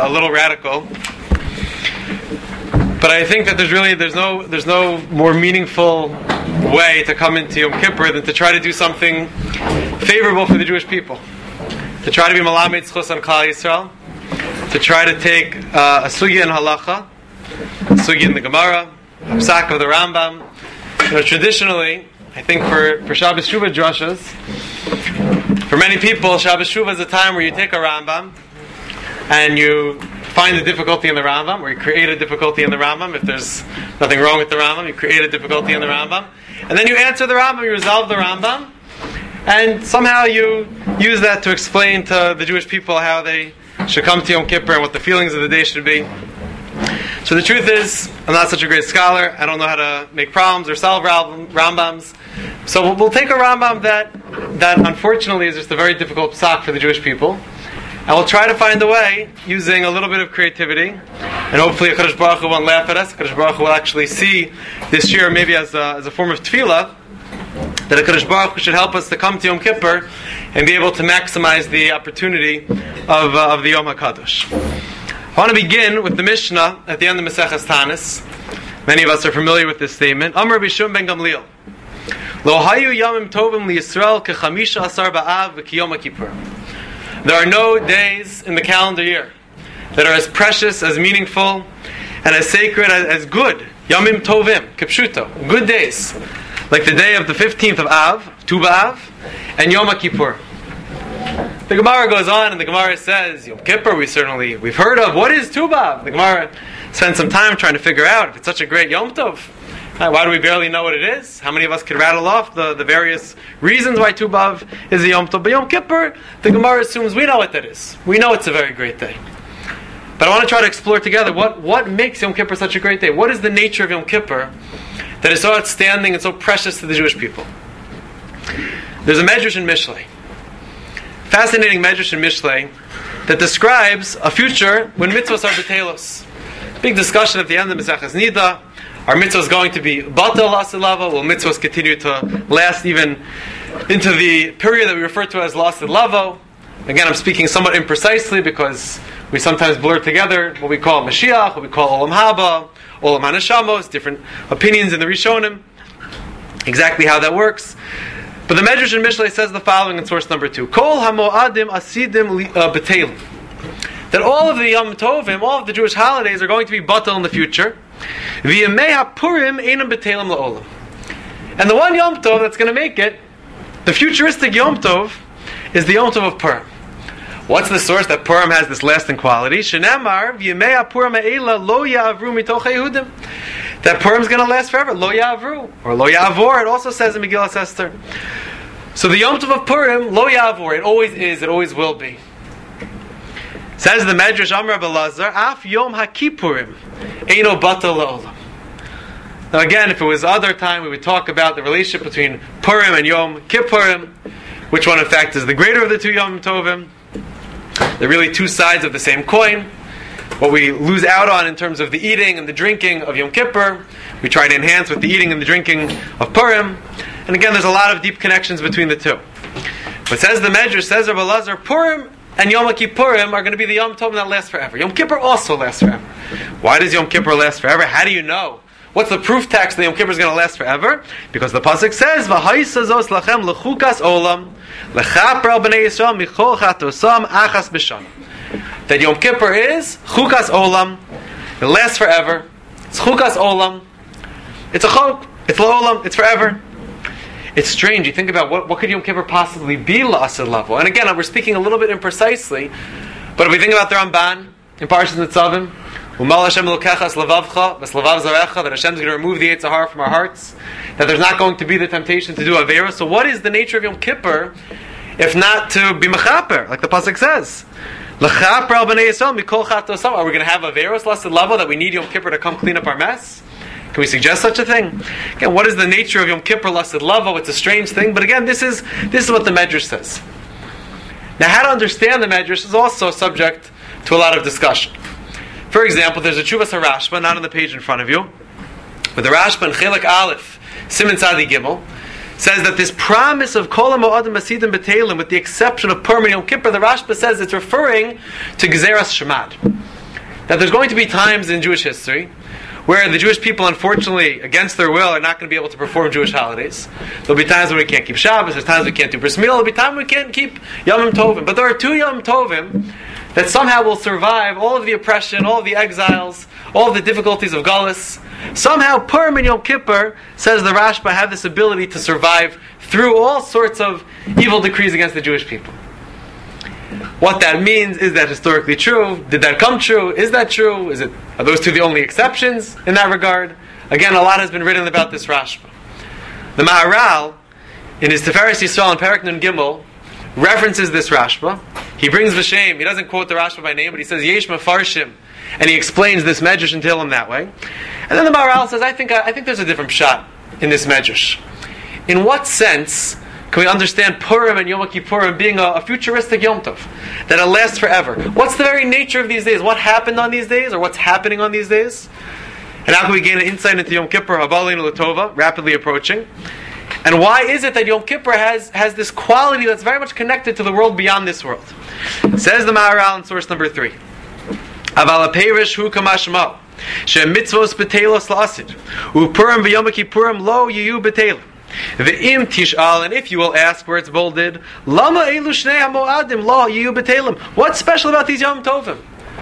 a little radical, but I think that there's no more meaningful way to come into Yom Kippur than to try to do something favorable for the Jewish people. To try to be Malamed Zchus on Klal Yisrael, to try to take a sugya in halacha, a sugya in the Gemara, a psak of the Rambam. Traditionally, I think for Shabbos Shuvah drashas, for many people, Shabbos Shuvah is a time where you take a Rambam and you find the difficulty in the Rambam, or you create a difficulty in the Rambam. If there's nothing wrong with the Rambam, you create a difficulty in the Rambam. And then you answer the Rambam, you resolve the Rambam, and somehow you use that to explain to the Jewish people how they should come to Yom Kippur and what the feelings of the day should be. So the truth is, I'm not such a great scholar. I don't know how to make problems or solve Rambams. So we'll take a Rambam that unfortunately is just a very difficult psak for the Jewish people. And we'll try to find a way, using a little bit of creativity, and hopefully HaKadosh Baruch Hu won't laugh at us. HaKadosh Baruch Hu will actually see this year, maybe as a form of tefillah, that HaKadosh Baruch Hu should help us to come to Yom Kippur and be able to maximize the opportunity of the Yom HaKadosh. I want to begin with the Mishnah at the end of Maseches Tanis. Many of us are familiar with this statement. Amar Bishum ben Gamliel. Lo hayu yamim tovim liyisrael kechamisha asar ba'av v'kiyom HaKippur. There are no days in the calendar year that are as precious, as meaningful, and as sacred, as good. Yamim tovim, kipshuto, good days. Like the day of the 15th of Av, Tu B'Av, and Yom HaKippur. The Gemara goes on, and the Gemara says, Yom Kippur we've heard of. What is Tu B'Av? The Gemara spends some time trying to figure out if it's such a great Yom Tov. Why do we barely know what it is? How many of us could rattle off the various reasons why Tu B'Av is a Yom Tov? But Yom Kippur, the Gemara assumes we know what that is. We know it's a very great day. But I want to try to explore together what makes Yom Kippur such a great day. What is the nature of Yom Kippur that is so outstanding and so precious to the Jewish people? There's a Medrash in Mishlei. Fascinating Medrash in Mishlei that describes a future when mitzvahs are betelos. Big discussion at the end of Maseches Nida. Are mitzvahs going to be batel lasid lava? Will mitzvahs continue to last even into the period that we refer to as lasid lava? Again, I'm speaking somewhat imprecisely because we sometimes blur together what we call Mashiach, what we call Olam Haba, Olam HaNeshamos, different opinions in the Rishonim, exactly how that works. But the Medrash in Mishlei says the following in source number 2. Kol hamoadim asidim betelim. That all of the Yom Tovim, all of the Jewish holidays are going to be batel in the future. V'yemei hapurim einam betelim la'olam. And the one Yom Tov that's going to make it, the futuristic Yom Tov, is the Yom Tov of Purim. What's the source that Purim has this lasting quality? Shenamar v'yemei hapurim ha'ela lo ya'avru mitoch Yehudim. That Purim is going to last forever. Lo ya'avru. Or lo ya'avor, it also says in Megillas Esther. So the Yom Tov of Purim, lo ya'avor, it always is, it always will be. Says the Medrash Amar Belazar, Af Yom HaKippurim, Eino Batel La'olam. Now again, if it was other time, we would talk about the relationship between Purim and Yom Kippurim, which one in fact is the greater of the two Yom Tovim. They're really two sides of the same coin. What we lose out on in terms of the eating and the drinking of Yom Kippur, we try to enhance with the eating and the drinking of Purim. And again, there's a lot of deep connections between the two. But says the Medrash, says Rabbi Lazar, Purim and Yom Kippurim are going to be the Yom Tov that lasts forever. Yom Kippur also lasts forever. Why does Yom Kippur last forever? How do you know? What's the proof text that Yom Kippur is going to last forever? Because the pasuk says, "V'haisazos lachem lechukas olam lechaper al bnei Yisrael michol chatosam achas b'shana." That Yom Kippur is chukas olam. It lasts forever. It's chukas olam. It's a chok. It's la'olam. It's forever. It's strange. You think about what could Yom Kippur possibly be la'asad lavo. And again, we're speaking a little bit imprecisely, but if we think about the Ramban in Parshas Nitzavim, Umal Hashem elokechas levavcha v'slavav zarecha, that Hashem is going to remove the Yetzer Hara from our hearts, that there's not going to be the temptation to do Avera. So what is the nature of Yom Kippur if not to be mechaper, like the pasuk says? Lechaper al bnei Yisrael mikol chatosam. Are we going to have Averos la'asad lavo that we need Yom Kippur to come clean up our mess? Can we suggest such a thing? Again, what is the nature of Yom Kippur Lassid Lavo? It's a strange thing, but again, this is what the Medrash says. Now, how to understand the Medrash is also subject to a lot of discussion. For example, there's a Chuvas HaRashba, not on the page in front of you, but the Rashba in Chelek Aleph, Siman Tzadi Gimel, says that this promise of Kol HaMo'adim Asidim B'Teilim, with the exception of Purim and Yom Kippur, the Rashba says it's referring to Gezeras Shemad. that there's going to be times in Jewish history where the Jewish people, unfortunately, against their will, are not going to be able to perform Jewish holidays. There'll be times when we can't keep Shabbos, there's times we can't do Bris Milah, there'll be times we can't keep Yom Tovim. But there are two Yom Tovim that somehow will survive all of the oppression, all of the exiles, all of the difficulties of Galus. Somehow Purim and Yom Kippur, says the Rashba, have this ability to survive through all sorts of evil decrees against the Jewish people. What that means, is that historically true? Did that come true? Is that true? Are those two the only exceptions in that regard? Again, a lot has been written about this Rashba. The Maharal, in his Tiferes Yisrael in Perek Nun Gimel, references this Rashba. He brings V'Shem. He doesn't quote the Rashba by name, but he says Yesh Mefarshim, and he explains this Medrash in Tehillim that way. And then the Maharal says, I think there's a different shot in this Medrash. In what sense can we understand Purim and Yom Kippurim being a futuristic Yom Tov, that it lasts forever? What's the very nature of these days? What happened on these days, or what's happening on these days? And how can we gain an insight into Yom Kippur, Haba Aleinu L'Tova, rapidly approaching? And why is it that Yom Kippur has this quality that's very much connected to the world beyond this world? Says the Maharal in source number 3. Aval HaPeirish hu kamashmo, she'mitzvos betelos la'asid, u'Purim v'Yom Kippurim lo yiyu betelim. Ve'im tish'al, and if you will ask, where it's bolded, lama elu shnei hamoadim lo yiyu betelim. What's special about these Yom Tovim?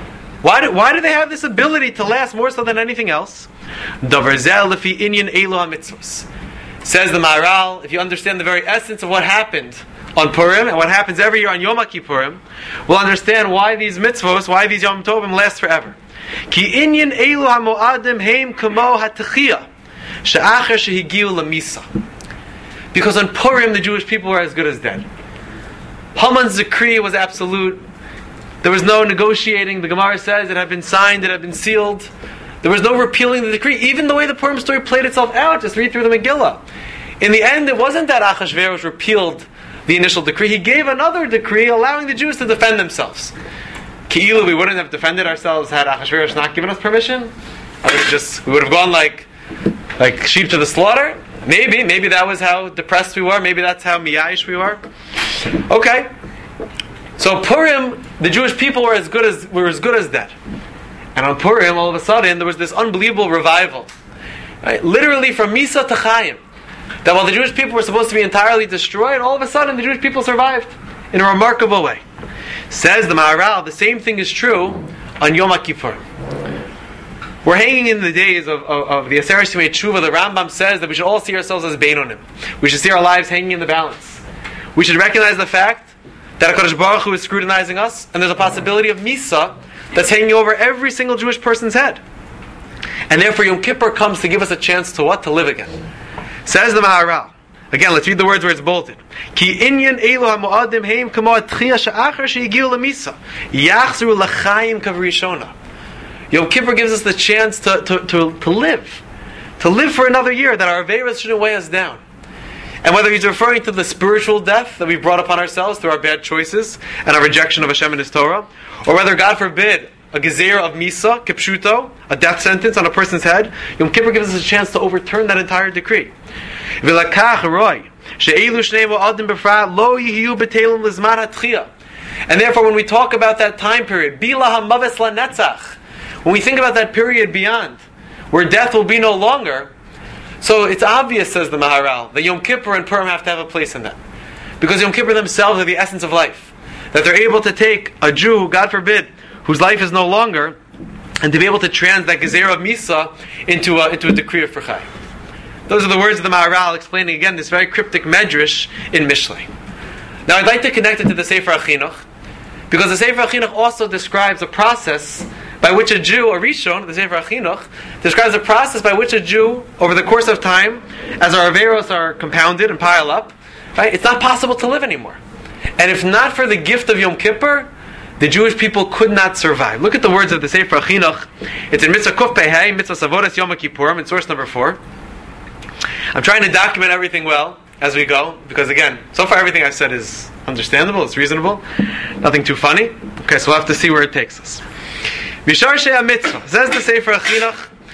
Why do they have this ability to last more so than anything else? Davar zeh lefi inyan elu hamitzvos. Says the Maharal, if you understand the very essence of what happened on Purim and what happens every year on Yom Kippurim, we'll understand why these mitzvos, why these Yom Tovim last forever. Ki inyan elu hamoadim heim kamo hatechiyah she'acher shehigiu lamisa. Because on Purim, the Jewish people were as good as dead. Haman's decree was absolute. There was no negotiating. The Gemara says it had been signed, it had been sealed. There was no repealing the decree. Even the way the Purim story played itself out, just read through the Megillah. In the end, it wasn't that Achashverosh repealed the initial decree. He gave another decree allowing the Jews to defend themselves. Ki'ilu, we wouldn't have defended ourselves had Achashverosh not given us permission. We would have gone like sheep to the slaughter. Maybe that was how depressed we were. Maybe that's how miyayish we were. Okay. So Purim, the Jewish people were as good as dead. And on Purim, all of a sudden, there was this unbelievable revival. Right? Literally from Misa to Chaim. That while the Jewish people were supposed to be entirely destroyed, all of a sudden the Jewish people survived in a remarkable way. Says the Maharal, the same thing is true on Yom Kippur. We're hanging in the days of the Aseret Shemei Tshuva. The Rambam says that we should all see ourselves as Beinonim. We should see our lives hanging in the balance. We should recognize the fact that HaKadosh Baruch Hu is scrutinizing us, and there's a possibility of Misa that's hanging over every single Jewish person's head. And therefore Yom Kippur comes to give us a chance to what? To live again. Says the Maharal. Again, let's read the words where it's bolted. Ki inyan elu hamoadim heim kamo atchiyah she'achar she'igiu lamisa yachzru l'chaim kavrishona. Yom Kippur gives us the chance to live. To live for another year, that our Averas shouldn't weigh us down. And whether he's referring to the spiritual death that we've brought upon ourselves through our bad choices and our rejection of Hashem and His Torah, or whether, God forbid, a gezeira of Misa, Kipshuto, a death sentence on a person's head, Yom Kippur gives us a chance to overturn that entire decree. And therefore, when we talk about that time period, Bila hamaves lanetzach, when we think about that period beyond, where death will be no longer, so it's obvious, says the Maharal, that Yom Kippur and Purim have to have a place in that. Because Yom Kippur themselves are the essence of life. That they're able to take a Jew, God forbid, whose life is no longer, and to be able to trans that Gezerah of Misa into a decree of Fechai. Those are the words of the Maharal explaining again this very cryptic medrash in Mishlei. Now I'd like to connect it to the Sefer HaChinuch, because the Sefer HaChinuch also describes a process by which a Jew, a Rishon, the Sefer HaChinuch, describes a process by which a Jew, over the course of time, as our Averos are compounded and pile up, right, it's not possible to live anymore. And if not for the gift of Yom Kippur, the Jewish people could not survive. Look at the words of the Sefer HaChinuch. It's in Mitzvah Kuf Pehei, Mitzvah Savodas Yom Kippurim, in source number 4. I'm trying to document everything well as we go, because again, so far everything I've said is understandable, it's reasonable, nothing too funny. Okay, so we'll have to see where it takes us. Mishar Shea Mitzvah, says the Sefer HaChinuch,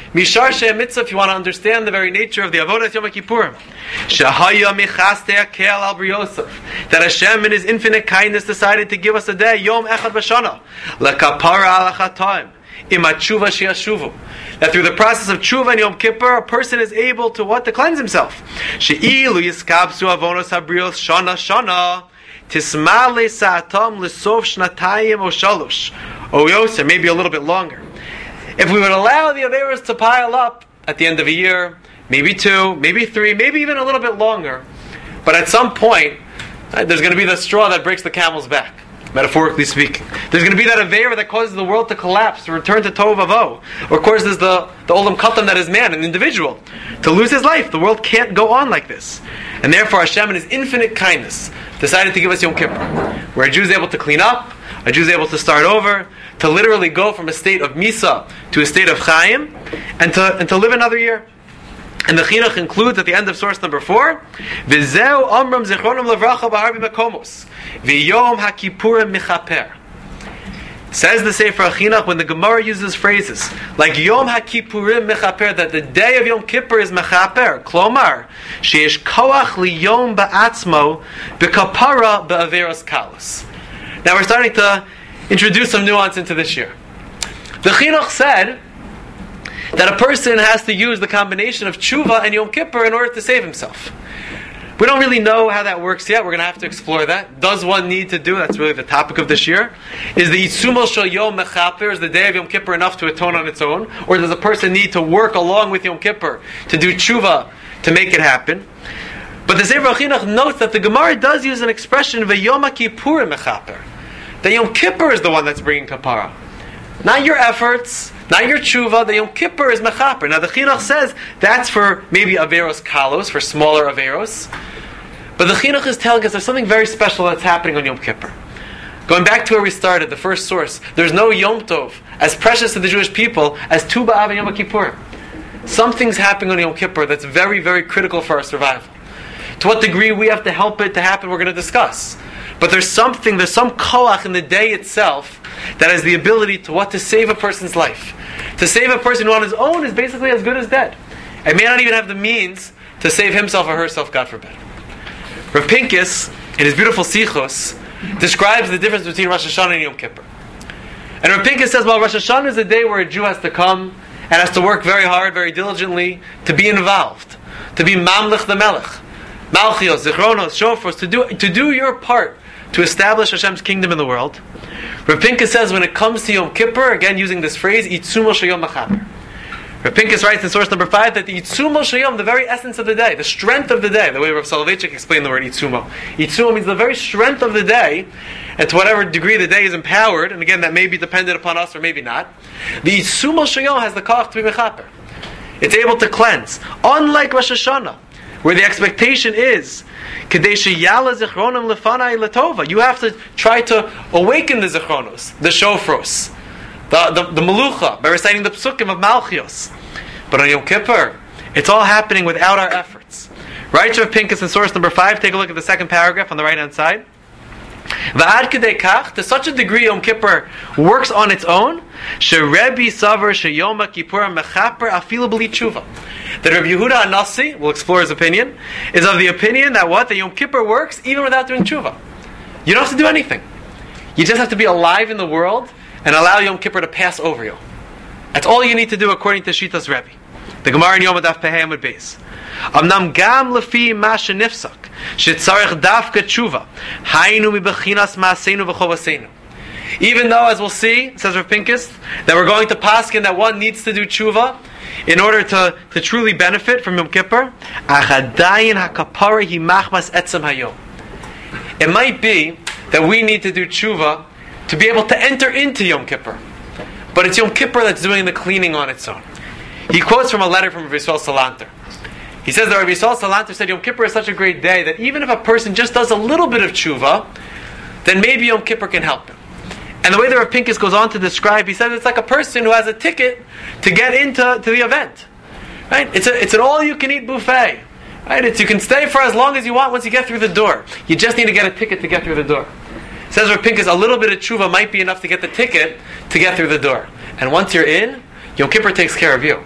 Mishar She'eh Mitzvah, if you want to understand the very nature of the Avodas Yom Kippurim. Shehaya Michastei Akel Al B'Yosef. That Hashem in His infinite kindness decided to give us a day, Yom Echad B'Shana. Lekapara Al HaChatoim. Ima Tshuva She'ashuvu. That through the process of Tshuva and Yom Kippur, a person is able to what? To cleanse himself. She'ilu Yiskabsu Avonos HaBrios Shana Shana. Tismale Sa'atam L'Sof Shnatayim O Shalosh. O Yosef, maybe a little bit longer. If we would allow the Averos to pile up at the end of a year, maybe 2, maybe 3, maybe even a little bit longer, but at some point, there's going to be the straw that breaks the camel's back, metaphorically speaking. There's going to be that Avera that causes the world to collapse, to return to Tov Avo. Or of course there's the Olam Katan that is man, an individual, to lose his life. The world can't go on like this. And therefore Hashem in His infinite kindness decided to give us Yom Kippur, where a Jew is able to clean up, a Jew is able to start over, to literally go from a state of Misa to a state of Chaim, and to live another year. And the Chinuch includes at the end of source number 4, V'zeu omram zichronim levracha b'harbi makomos, v'yom haKippurim michaper. Says the Sefer HaChinuch, when the Gemara uses phrases like Yom HaKippurim mechaper, that the day of Yom Kippur is mechaper, klomar, sheyesh koach liyom ba'atzmo b'kapara ba'averos kalos. Now we're starting to introduce some nuance into this year. The Chinuch said that a person has to use the combination of tshuva and Yom Kippur in order to save himself. We don't really know how that works yet. We're going to have to explore that. Does one need to do? That's really the topic of this year. Is the Yitzumo Shel Yom Mechaper, is the day of Yom Kippur enough to atone on its own? Or does a person need to work along with Yom Kippur to do tshuva to make it happen? But the Sefer HaChinuch notes that the Gemara does use an expression, V'yom HaKippurim Mechaper. That Yom Kippur is the one that's bringing kapara. Not your efforts, not your tshuva, the Yom Kippur is mechaper. Now the Chinuch says that's for maybe Averos Kalos, for smaller Averos. But the Chinuch is telling us there's something very special that's happening on Yom Kippur. Going back to where we started, the first source, there's no Yom Tov as precious to the Jewish people as Tu B'Av and Yom Kippur. Something's happening on Yom Kippur that's very, very critical for our survival. To what degree we have to help it to happen, we're going to discuss. But there's some koach in the day itself that has the ability to save a person's life. To save a person who on his own is basically as good as dead. And may not even have the means to save himself or herself, God forbid. Rav Pincus, in his beautiful Sichos, describes the difference between Rosh Hashanah and Yom Kippur. And Rav Pincus says, Rosh Hashanah is a day where a Jew has to come and has to work very hard, very diligently, to be involved, to be Mamlech the Melech, Malchios, Zichronos, Shofros, to do your part to establish Hashem's kingdom in the world. Rav Pincus says when it comes to Yom Kippur, again using this phrase, Yitzumo Sheyom Mechaper. Rav Pincus writes in source number 5 that the Yitzumo Sheyom, the very essence of the day, the strength of the day, the way Rav Soloveitchik explained the word Yitzumo. Yitzumo means the very strength of the day, and to whatever degree the day is empowered, and again that may be dependent upon us or maybe not, the Yitzumo Sheyom has the koach to be Mechaper. It's able to cleanse. Unlike Rosh Hashanah, where the expectation is you have to try to awaken the zichronos, the shofros, the melucha, by reciting the psukim of Malchios. But on Yom Kippur, it's all happening without our efforts. Right, Rav Pincus in source number 5, take a look at the second paragraph on the right hand side. V'ad kedei kach, to such a degree Yom Kippur works on its own, she'Rebbe savar she'Yom Kippur mechaper afilu b'li tshuva. That Rabbi Yehuda HaNasi, we'll explore his opinion, is of the opinion that that Yom Kippur works even without doing tshuva. You don't have to do anything. You just have to be alive in the world and allow Yom Kippur to pass over you. That's all you need to do according to Shitas Rebbe. The Gemara in Yom Adaf Pehei Amud Beis. Amnam gam lefi ma shenifsak shetzarech dafka tshuva haynu mibechinas maaseinu v'chovaseinu. Even though, as we'll see, says Rav Pincus, that we're going to paskin that one needs to do tshuva in order to truly benefit from Yom Kippur, achadayin hakapara hi machmas etzem hayom. It might be that we need to do tshuva to be able to enter into Yom Kippur, but it's Yom Kippur that's doing the cleaning on its own. He quotes from a letter from Rabbi Yisrael Salanter. He says that Rabbi Yisrael Salanter said Yom Kippur is such a great day that even if a person just does a little bit of tshuva, then maybe Yom Kippur can help him. And the way that Rav Pincus goes on to describe, he says it's like a person who has a ticket to get into the event. Right? It's an all-you-can-eat buffet. Right? You can stay for as long as you want once you get through the door. You just need to get a ticket to get through the door. Says Rav Pincus, a little bit of tshuva might be enough to get the ticket to get through the door. And once you're in, Yom Kippur takes care of you.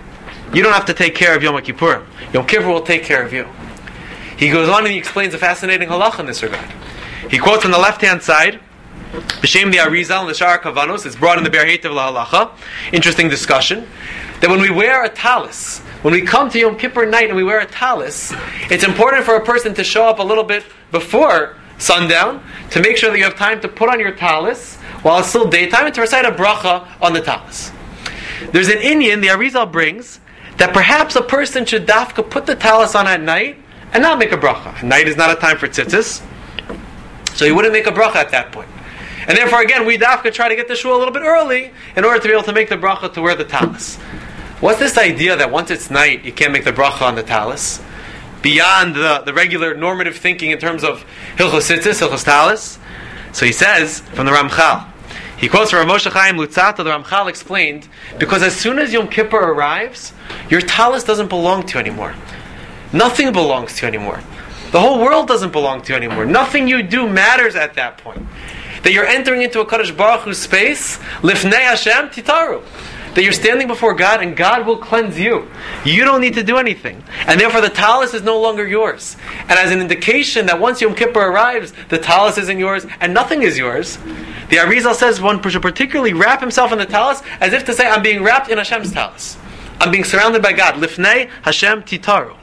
you don't have to take care of Yom Kippurim. Yom Kippur will take care of you. He goes on and he explains a fascinating halacha in this regard. He quotes on the left-hand side, B'Shem the Arizal and the Shar Kavanos, it's brought in the Be'er Heitev LaHalacha, interesting discussion, that when we wear a talis, when we come to Yom Kippur night and we wear a talis, it's important for a person to show up a little bit before sundown to make sure that you have time to put on your talis while it's still daytime and to recite a bracha on the talis. There's an inyan the Arizal brings that perhaps a person should dafka put the talis on at night and not make a bracha. Night is not a time for tzitzis, so you wouldn't make a bracha at that point. And therefore, again, we dafka try to get the shul a little bit early in order to be able to make the bracha to wear the talis. What's this idea that once it's night, you can't make the bracha on the talis? Beyond the regular normative thinking in terms of hilchos tzitzis, hilchos talis. So he says, from the Ramchal, he quotes from Rav Moshe Chaim Luzzatto, the Ramchal explained, because as soon as Yom Kippur arrives, your talis doesn't belong to you anymore. Nothing belongs to you anymore. The whole world doesn't belong to you anymore. Nothing you do matters at that point. That you're entering into a Kadosh Baruch Hu's space, Lifnei Hashem Titaru. That you're standing before God and God will cleanse you. You don't need to do anything. And therefore the talis is no longer yours. And as an indication that once Yom Kippur arrives, the talis isn't yours and nothing is yours, the Arizal says one should particularly wrap himself in the talis as if to say, I'm being wrapped in Hashem's talis. I'm being surrounded by God. Lifnei Hashem Titaru.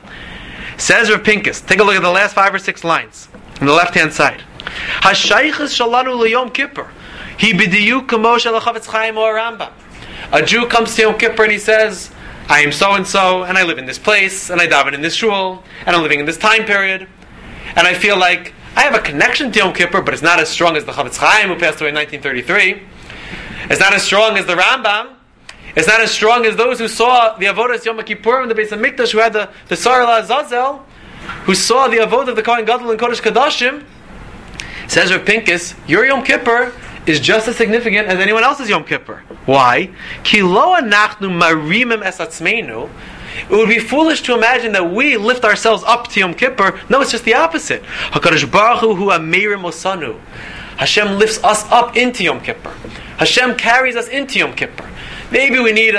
Says Rav Pinkus, take a look at the last 5 or 6 lines on the left-hand side. Hashaychus shalanu liyom Kippur. He b'diyuk kamo shel Chavetz Chaim or Rambam. A Jew comes to Yom Kippur and he says, I am so-and-so, and I live in this place, and I daven in this shul, and I'm living in this time period, and I feel like I have a connection to Yom Kippur, but it's not as strong as the Chavetz Chaim who passed away in 1933. It's not as strong as the Rambam. It's not as strong as those who saw the Avodas Yom Kippur in the Beis HaMikdash, who had the Sarah Azazel, who saw the Avodah of the Kohen Gadol and Kodesh Kodashim. Says Rav Pinkus, your Yom Kippur is just as significant as anyone else's Yom Kippur. Why? Ki lo anachnu marimim es atzmeinu. It would be foolish to imagine that we lift ourselves up to Yom Kippur. No, it's just the opposite. HaKadosh Baruch Hu ameirim osanu. Hashem lifts us up into Yom Kippur. Hashem carries us into Yom Kippur. Maybe we need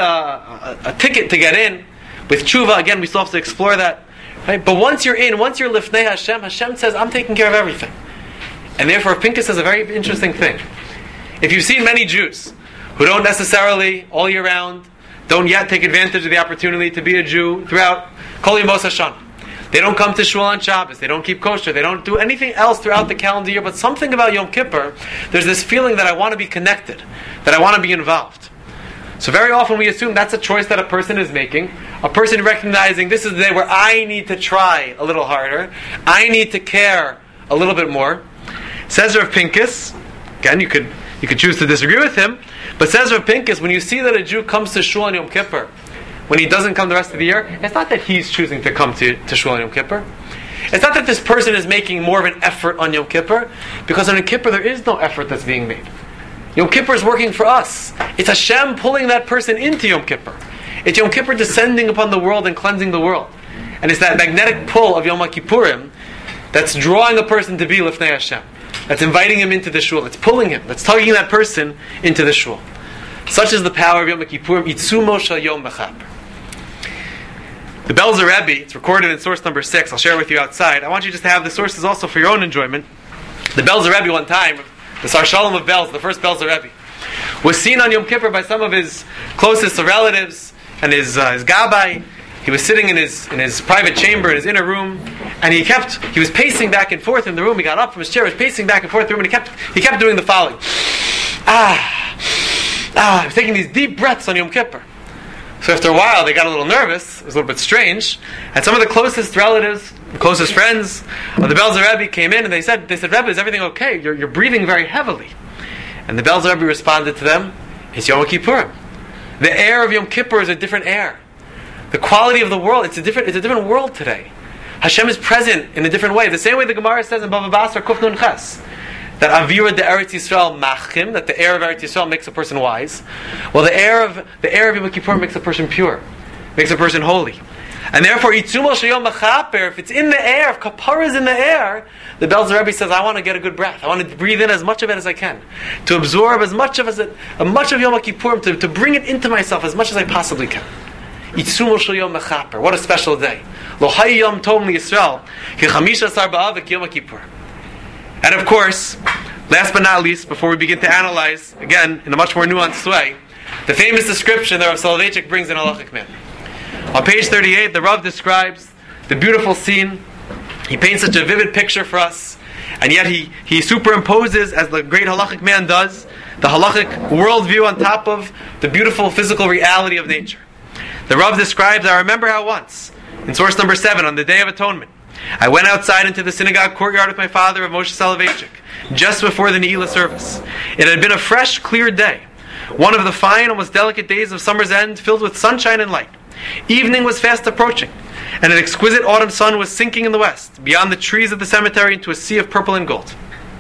a ticket to get in. With tshuva, again, we still have to explore that. Right? But once you're in, once you're lifnei Hashem, Hashem says, I'm taking care of everything. And therefore, Pinkus says a very interesting thing. If you've seen many Jews who don't necessarily, all year round, don't yet take advantage of the opportunity to be a Jew throughout Kol Yemos Hashanah. They don't come to shul on Shabbos. They don't keep kosher. They don't do anything else throughout the calendar year. But something about Yom Kippur, there's this feeling that I want to be connected, that I want to be involved. So very often we assume that's a choice that a person is making. A person recognizing this is the day where I need to try a little harder. I need to care a little bit more. Says Rav Pinkus, again you could choose to disagree with him, but says Rav Pinkus, when you see that a Jew comes to shul on Yom Kippur, when he doesn't come the rest of the year, it's not that he's choosing to come to shul on Yom Kippur. It's not that this person is making more of an effort on Yom Kippur, because on Yom Kippur there is no effort that's being made. Yom Kippur is working for us. It's Hashem pulling that person into Yom Kippur. It's Yom Kippur descending upon the world and cleansing the world. And it's that magnetic pull of Yom Kippurim that's drawing a person to be Lifnei Hashem. That's inviting him into the shul. That's pulling him. That's tugging that person into the shul. Such is the power of Yom Kippurim. Itzumo shel Yom Mechaper. The Belzer Rebbe, it's recorded in source number 6. I'll share it with you outside. I want you just to have the sources also for your own enjoyment. The Belzer Rebbe one time, the Sar Shalom of Belz, the first Belzer Rebbe, was seen on Yom Kippur by some of his closest relatives and his gabbai. He was sitting in his private chamber in his inner room, and he was pacing back and forth in the room. He got up from his chair, was pacing back and forth in the room, and he kept doing the following. He was taking these deep breaths on Yom Kippur. So after a while, they got a little nervous. It was a little bit strange. And some of the closest relatives, the closest friends of the Belzer Rebbe came in and they said, Rebbe, is everything okay? You're breathing very heavily. And the Belzer Rebbe responded to them, it's Yom Kippurim. The air of Yom Kippur is a different air. The quality of the world, it's a different world today. Hashem is present in a different way. The same way the Gemara says in Bava Basra Kuf Nun Ches, that Avira de Eretz Yisrael machim, that the air of Eretz Yisrael makes a person wise. Well, the air of Yom Kippur makes a person pure, makes a person holy. And therefore, Itzumo Sheyom Mechaper, if it's in the air, if Kapara is in the air, the Belzer Rebbe says, I want to get a good breath. I want to breathe in as much of it as I can. To absorb as much of Yom Kippur, to bring it into myself as much as I possibly can. Itzumo shel Yom Mechaper. What a special day. Lo hay Yom Tov Yisrael ki 15 b'Av ki Yom Kippur. And of course, last but not least, before we begin to analyze, again, in a much more nuanced way, the famous description that Rav Soloveitchik brings in Halachic Man. On page 38, the Rav describes the beautiful scene. He paints such a vivid picture for us, and yet he superimposes, as the great Halachic Man does, the Halachic worldview on top of the beautiful physical reality of nature. The Rav describes, I remember how once, in source number 7, on the Day of Atonement, I went outside into the synagogue courtyard with my father, Rav Moshe Soloveitchik, just before the Ne'ilah service. It had been a fresh, clear day, one of the fine, almost delicate days of summer's end, filled with sunshine and light. Evening was fast approaching, and an exquisite autumn sun was sinking in the west, beyond the trees of the cemetery into a sea of purple and gold.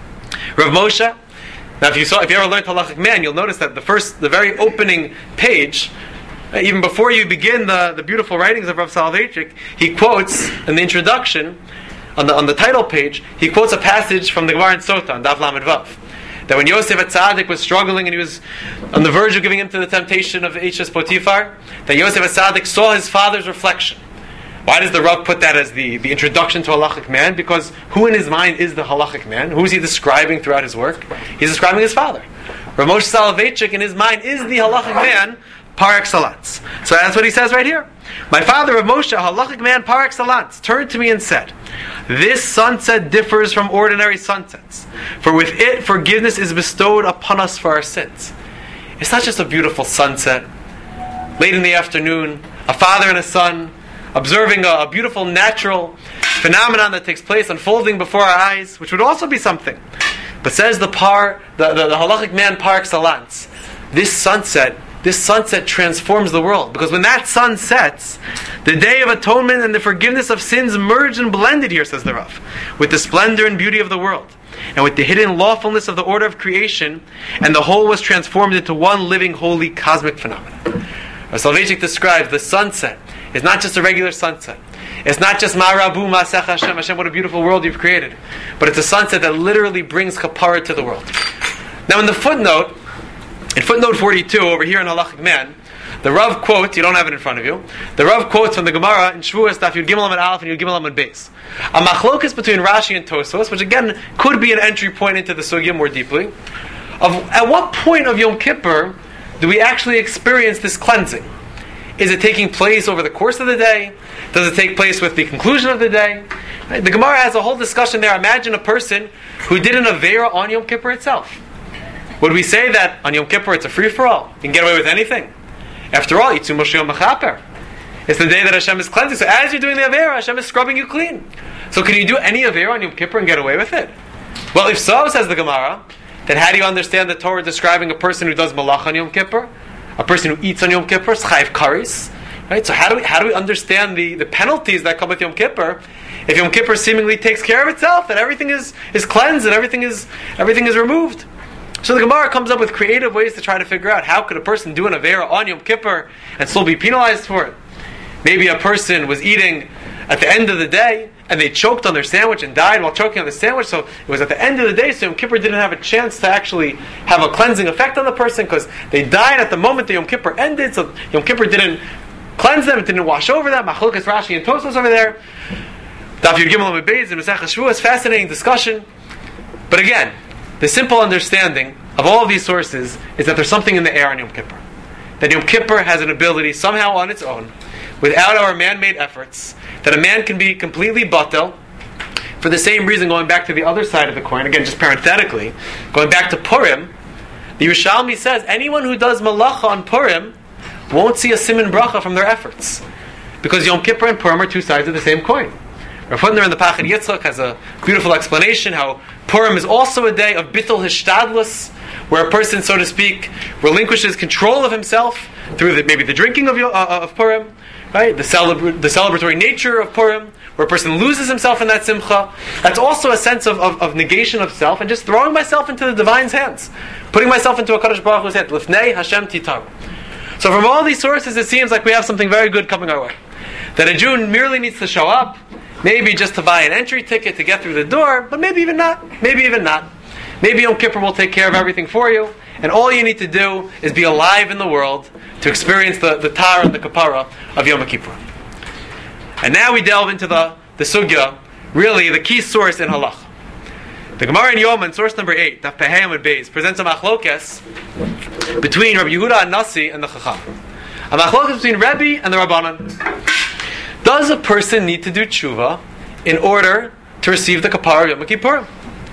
Rav Moshe, now if you ever learned Halachic Man, you'll notice that the very opening page, even before you begin the beautiful writings of Rav Soloveitchik, he quotes in the introduction, on the title page, he quotes a passage from the Gemara in Sota, on Daf Lamed Vav, that when Yosef HaTzadik was struggling and he was on the verge of giving in to the temptation of Eishes Potiphar, that Yosef HaTzadik saw his father's reflection. Why does the Rav put that as the introduction to Halachic Man? Because who in his mind is the Halachic Man? Who is he describing throughout his work? He's describing his father. Rav Moshe Soloveitchik in his mind is the Halachic Man par excellence. So that's what he says right here. My father, Rav Moshe, Halachic Man par excellence, turned to me and said, this sunset differs from ordinary sunsets, for with it forgiveness is bestowed upon us for our sins. It's not just a beautiful sunset, late in the afternoon, a father and a son, observing a beautiful natural phenomenon that takes place unfolding before our eyes, which would also be something. But says the Halachic Man par excellence, this sunset transforms the world. Because when that sun sets, the Day of Atonement and the forgiveness of sins merged and blended here, says the Rav, with the splendor and beauty of the world, and with the hidden lawfulness of the order of creation, and the whole was transformed into one living, holy, cosmic phenomenon. Rav Soloveitchik describes the sunset is not just a regular sunset. It's not just Ma'arabu Ma'asech Hashem, Hashem, what a beautiful world you've created. But it's a sunset that literally brings kapara to the world. Now in footnote 42, over here in Halachic Man, the Rav quotes, you don't have it in front of you, the Rav quotes from the Gemara in Shavuos, Daf Yud Gimel Amud Aleph and Yud Gimel Amud Beis, a machlokas between Rashi and Tosfos, which again could be an entry point into the sugya more deeply, of at what point of Yom Kippur do we actually experience this cleansing? Is it taking place over the course of the day? Does it take place with the conclusion of the day? Right? The Gemara has a whole discussion there. Imagine a person who did an Aveira on Yom Kippur itself. Would we say that on Yom Kippur it's a free-for-all? You can get away with anything. After all, Itzumo shel Yom Mechaper. It's the day that Hashem is cleansing. So as you're doing the Aveira, Hashem is scrubbing you clean. So can you do any Aveira on Yom Kippur and get away with it? Well, if so, says the Gemara, then how do you understand the Torah describing a person who does Malach on Yom Kippur? A person who eats on Yom Kippur, Chayiv Karis. Right? So how do we understand the penalties that come with Yom Kippur? If Yom Kippur seemingly takes care of itself, that everything is cleansed and everything is removed. So the Gemara comes up with creative ways to try to figure out how could a person do an Aveira on Yom Kippur and still be penalized for it. Maybe a person was eating at the end of the day and they choked on their sandwich and died while choking on the sandwich, so it was at the end of the day, so Yom Kippur didn't have a chance to actually have a cleansing effect on the person because they died at the moment the Yom Kippur ended, so Yom Kippur didn't cleanse them, it didn't wash over them. Machlokas Rashi and Tosfos over there. Daf Yud Gimel Amud Beis and Masechah Shavuos, fascinating discussion. But again, the simple understanding of all of these sources is that there's something in the air on Yom Kippur. That Yom Kippur has an ability somehow on its own, without our man-made efforts, that a man can be completely batel. For the same reason, going back to the other side of the coin, again just parenthetically, going back to Purim, the Yerushalmi says anyone who does malacha on Purim won't see a siman bracha from their efforts. Because Yom Kippur and Purim are two sides of the same coin. Rav Hutner in the Pachad Yitzchak has a beautiful explanation how Purim is also a day of bittul hishtadlus, where a person, so to speak, relinquishes control of himself through maybe the drinking of Purim, right? The celebratory nature of Purim, where a person loses himself in that simcha. That's also a sense of negation of self and just throwing myself into the divine's hands, putting myself into a Kadosh Baruch Hu's hand. Lifnei Hashem Titaru. So from all these sources, it seems like we have something very good coming our way. That a Jew merely needs to show up, maybe just to buy an entry ticket to get through the door, but maybe even not. Maybe even not. Maybe Yom Kippur will take care of everything for you, and all you need to do is be alive in the world, to experience the tar and the kapara of Yom Kippur. And now we delve into the sugya, really the key source in halacha. The Gemara in Yom, in source number 8, Daf Pehei Amud Beis, presents a machlokes between Rabbi Yehuda Nasi and the Chacham. A machlokes between Rabbi and the Rabbanan. Does a person need to do tshuva in order to receive the kapara of Yom Kippur?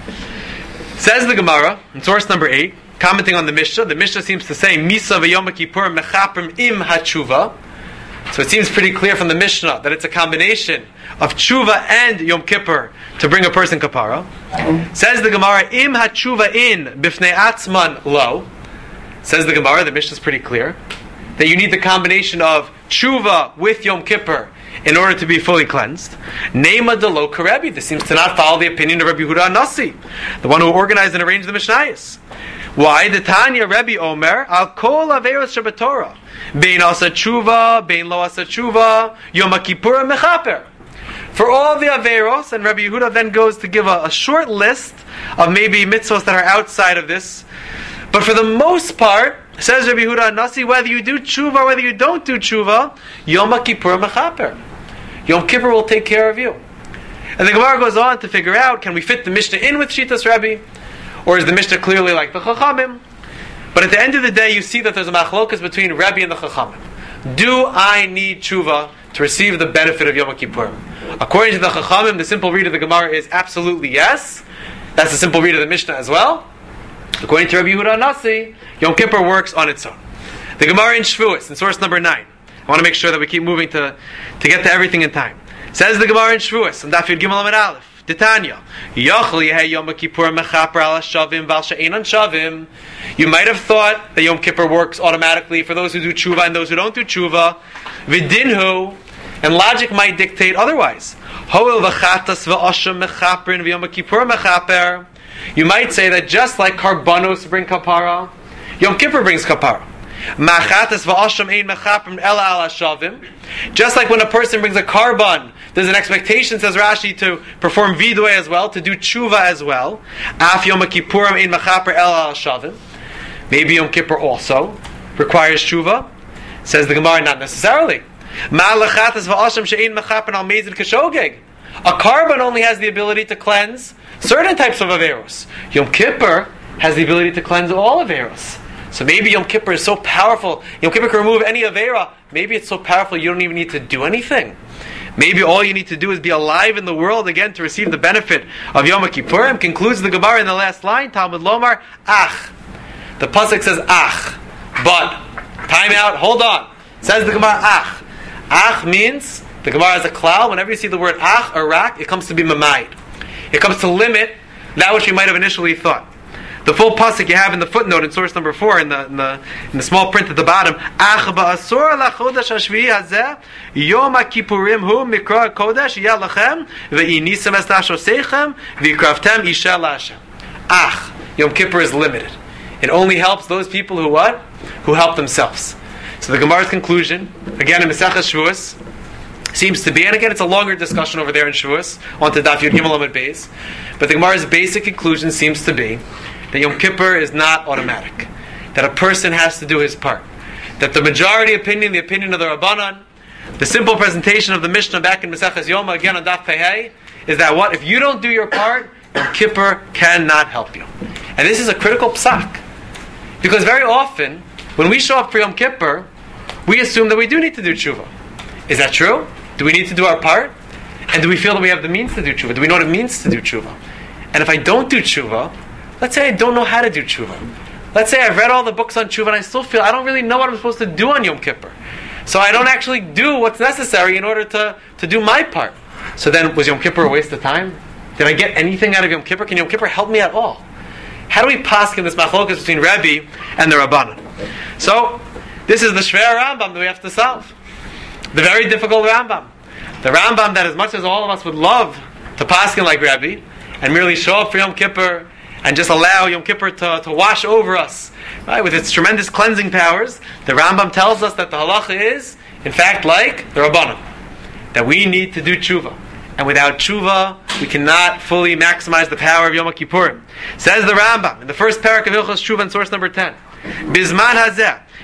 Says the Gemara in source number 8, commenting on the Mishnah seems to say Misa v'Yom Kippur mechaprim im hatshuva. So it seems pretty clear from the Mishnah that it's a combination of tshuva and Yom Kippur to bring a person kapara. Says the Gemara, im hatshuva in bifnei atzman lo. Says the Gemara, the Mishnah is pretty clear that you need the combination of tshuva with Yom Kippur in order to be fully cleansed. Neima de lo karebi. This seems to not follow the opinion of Rabbi Yehuda Nasi, the one who organized and arranged the Mishnayos. Why? The Tanya Rebbe Omer al kol averos shabatorah bein asa tshuva bein lo asa tshuva Yom Kippur mechaper. For all the averos, and Rabbi Yehuda then goes to give a short list of maybe mitzvos that are outside of this. But for the most part, says Rabbi Yehuda Nasi, whether you do tshuva or whether you don't do tshuva, Yom Kippur mechaper. Yom Kippur will take care of you. And the Gemara goes on to figure out, can we fit the Mishnah in with Shitas Rebbe? Or is the Mishnah clearly like the Chachamim? But at the end of the day, you see that there's a machlokas between Rebbe and the Chachamim. Do I need tshuva to receive the benefit of Yom Kippur? According to the Chachamim, the simple read of the Gemara is absolutely yes. That's the simple read of the Mishnah as well. According to Rabbi Yehuda Nasi, Yom Kippur works on its own. The Gemara in Shvuos, in source number 9. I want to make sure that we keep moving to get to everything in time. Says the Gemara in Shvuos, on Daf Yud Gimel Amud Aleph, Titania, Yachol Yehei Yom Kippur mechaper al shavim val she'enan shavim. You might have thought that Yom Kippur works automatically for those who do tshuva and those who don't do tshuva. V'dinhu, and logic might dictate otherwise. Hoel v'chatas v'osham mechaperin v'Yom Kippur mechaper. You might say that just like karbanos bring kapara, Yom Kippur brings kapara. Machatas v'osham ein mechaperin ela al shavim. Just like when a person brings a karban, there's an expectation, says Rashi, to perform vidui as well, to do tshuva as well. Af Yom Kippurim ein mechaper el al shavim. Maybe Yom Kippur also requires tshuva. Says the Gemara, not necessarily. Ma lechatas v'asham she'ein mechaper al mezid kashogeg. A karban only has the ability to cleanse certain types of averos. Yom Kippur has the ability to cleanse all averos. So maybe Yom Kippur is so powerful. Yom Kippur can remove any avera. Maybe it's so powerful you don't even need to do anything. Maybe all you need to do is be alive in the world again to receive the benefit of Yom Kippurim. Concludes the Gemara in the last line, Talmud Lomar, ach. The pasuk says ach, but time out. Hold on. Says the Gemara ach. Ach means the Gemara has a cloud. Whenever you see the word ach or rak, it comes to be mamayid. It comes to limit that which you might have initially thought. The full pasuk you have in the footnote in source number 4 in the small print at the bottom. Ach ba'asor lachodesh hashvi'i hazeh Yom Kippurim hu mikra kodesh yeh lachem ve'inisem es nafshosechem v'yikravtem isha la'Hashem. Ach, Yom Kippur is limited. It only helps those people who what? Who help themselves. So the Gemara's conclusion, again in Maseches Shavuos, seems to be, and again it's a longer discussion over there in Shavuos, on to Daf Yud Gimel Amud Beis, but the Gemara's basic conclusion seems to be that Yom Kippur is not automatic. That a person has to do his part. That the majority opinion, the opinion of the Rabbanan, the simple presentation of the Mishnah back in Maseches Yoma, again on Daf Pehei, is that what? If you don't do your part, Yom Kippur cannot help you. And this is a critical psak. Because very often, when we show up for Yom Kippur, we assume that we do need to do tshuva. Is that true? Do we need to do our part? And do we feel that we have the means to do tshuva? Do we know what it means to do tshuva? And if I don't do tshuva, let's say I don't know how to do tshuva. Let's say I've read all the books on tshuva and I still feel I don't really know what I'm supposed to do on Yom Kippur. So I don't actually do what's necessary in order to do my part. So then, was Yom Kippur a waste of time? Did I get anything out of Yom Kippur? Can Yom Kippur help me at all? How do we paskin this machlokas between Rebbe and the Rabbanan? So, this is the Shver Rambam that we have to solve. The very difficult Rambam. The Rambam that as much as all of us would love to paskin like Rebbe, and merely show up for Yom Kippur, and just allow Yom Kippur to wash over us, right, with its tremendous cleansing powers, the Rambam tells us that the halacha is, in fact, like the Rabbanan, that we need to do tshuva. And without tshuva, we cannot fully maximize the power of Yom Kippurim. Says the Rambam, in the first parak of Hilchos Tshuva in source number 10, Bizman hazeh,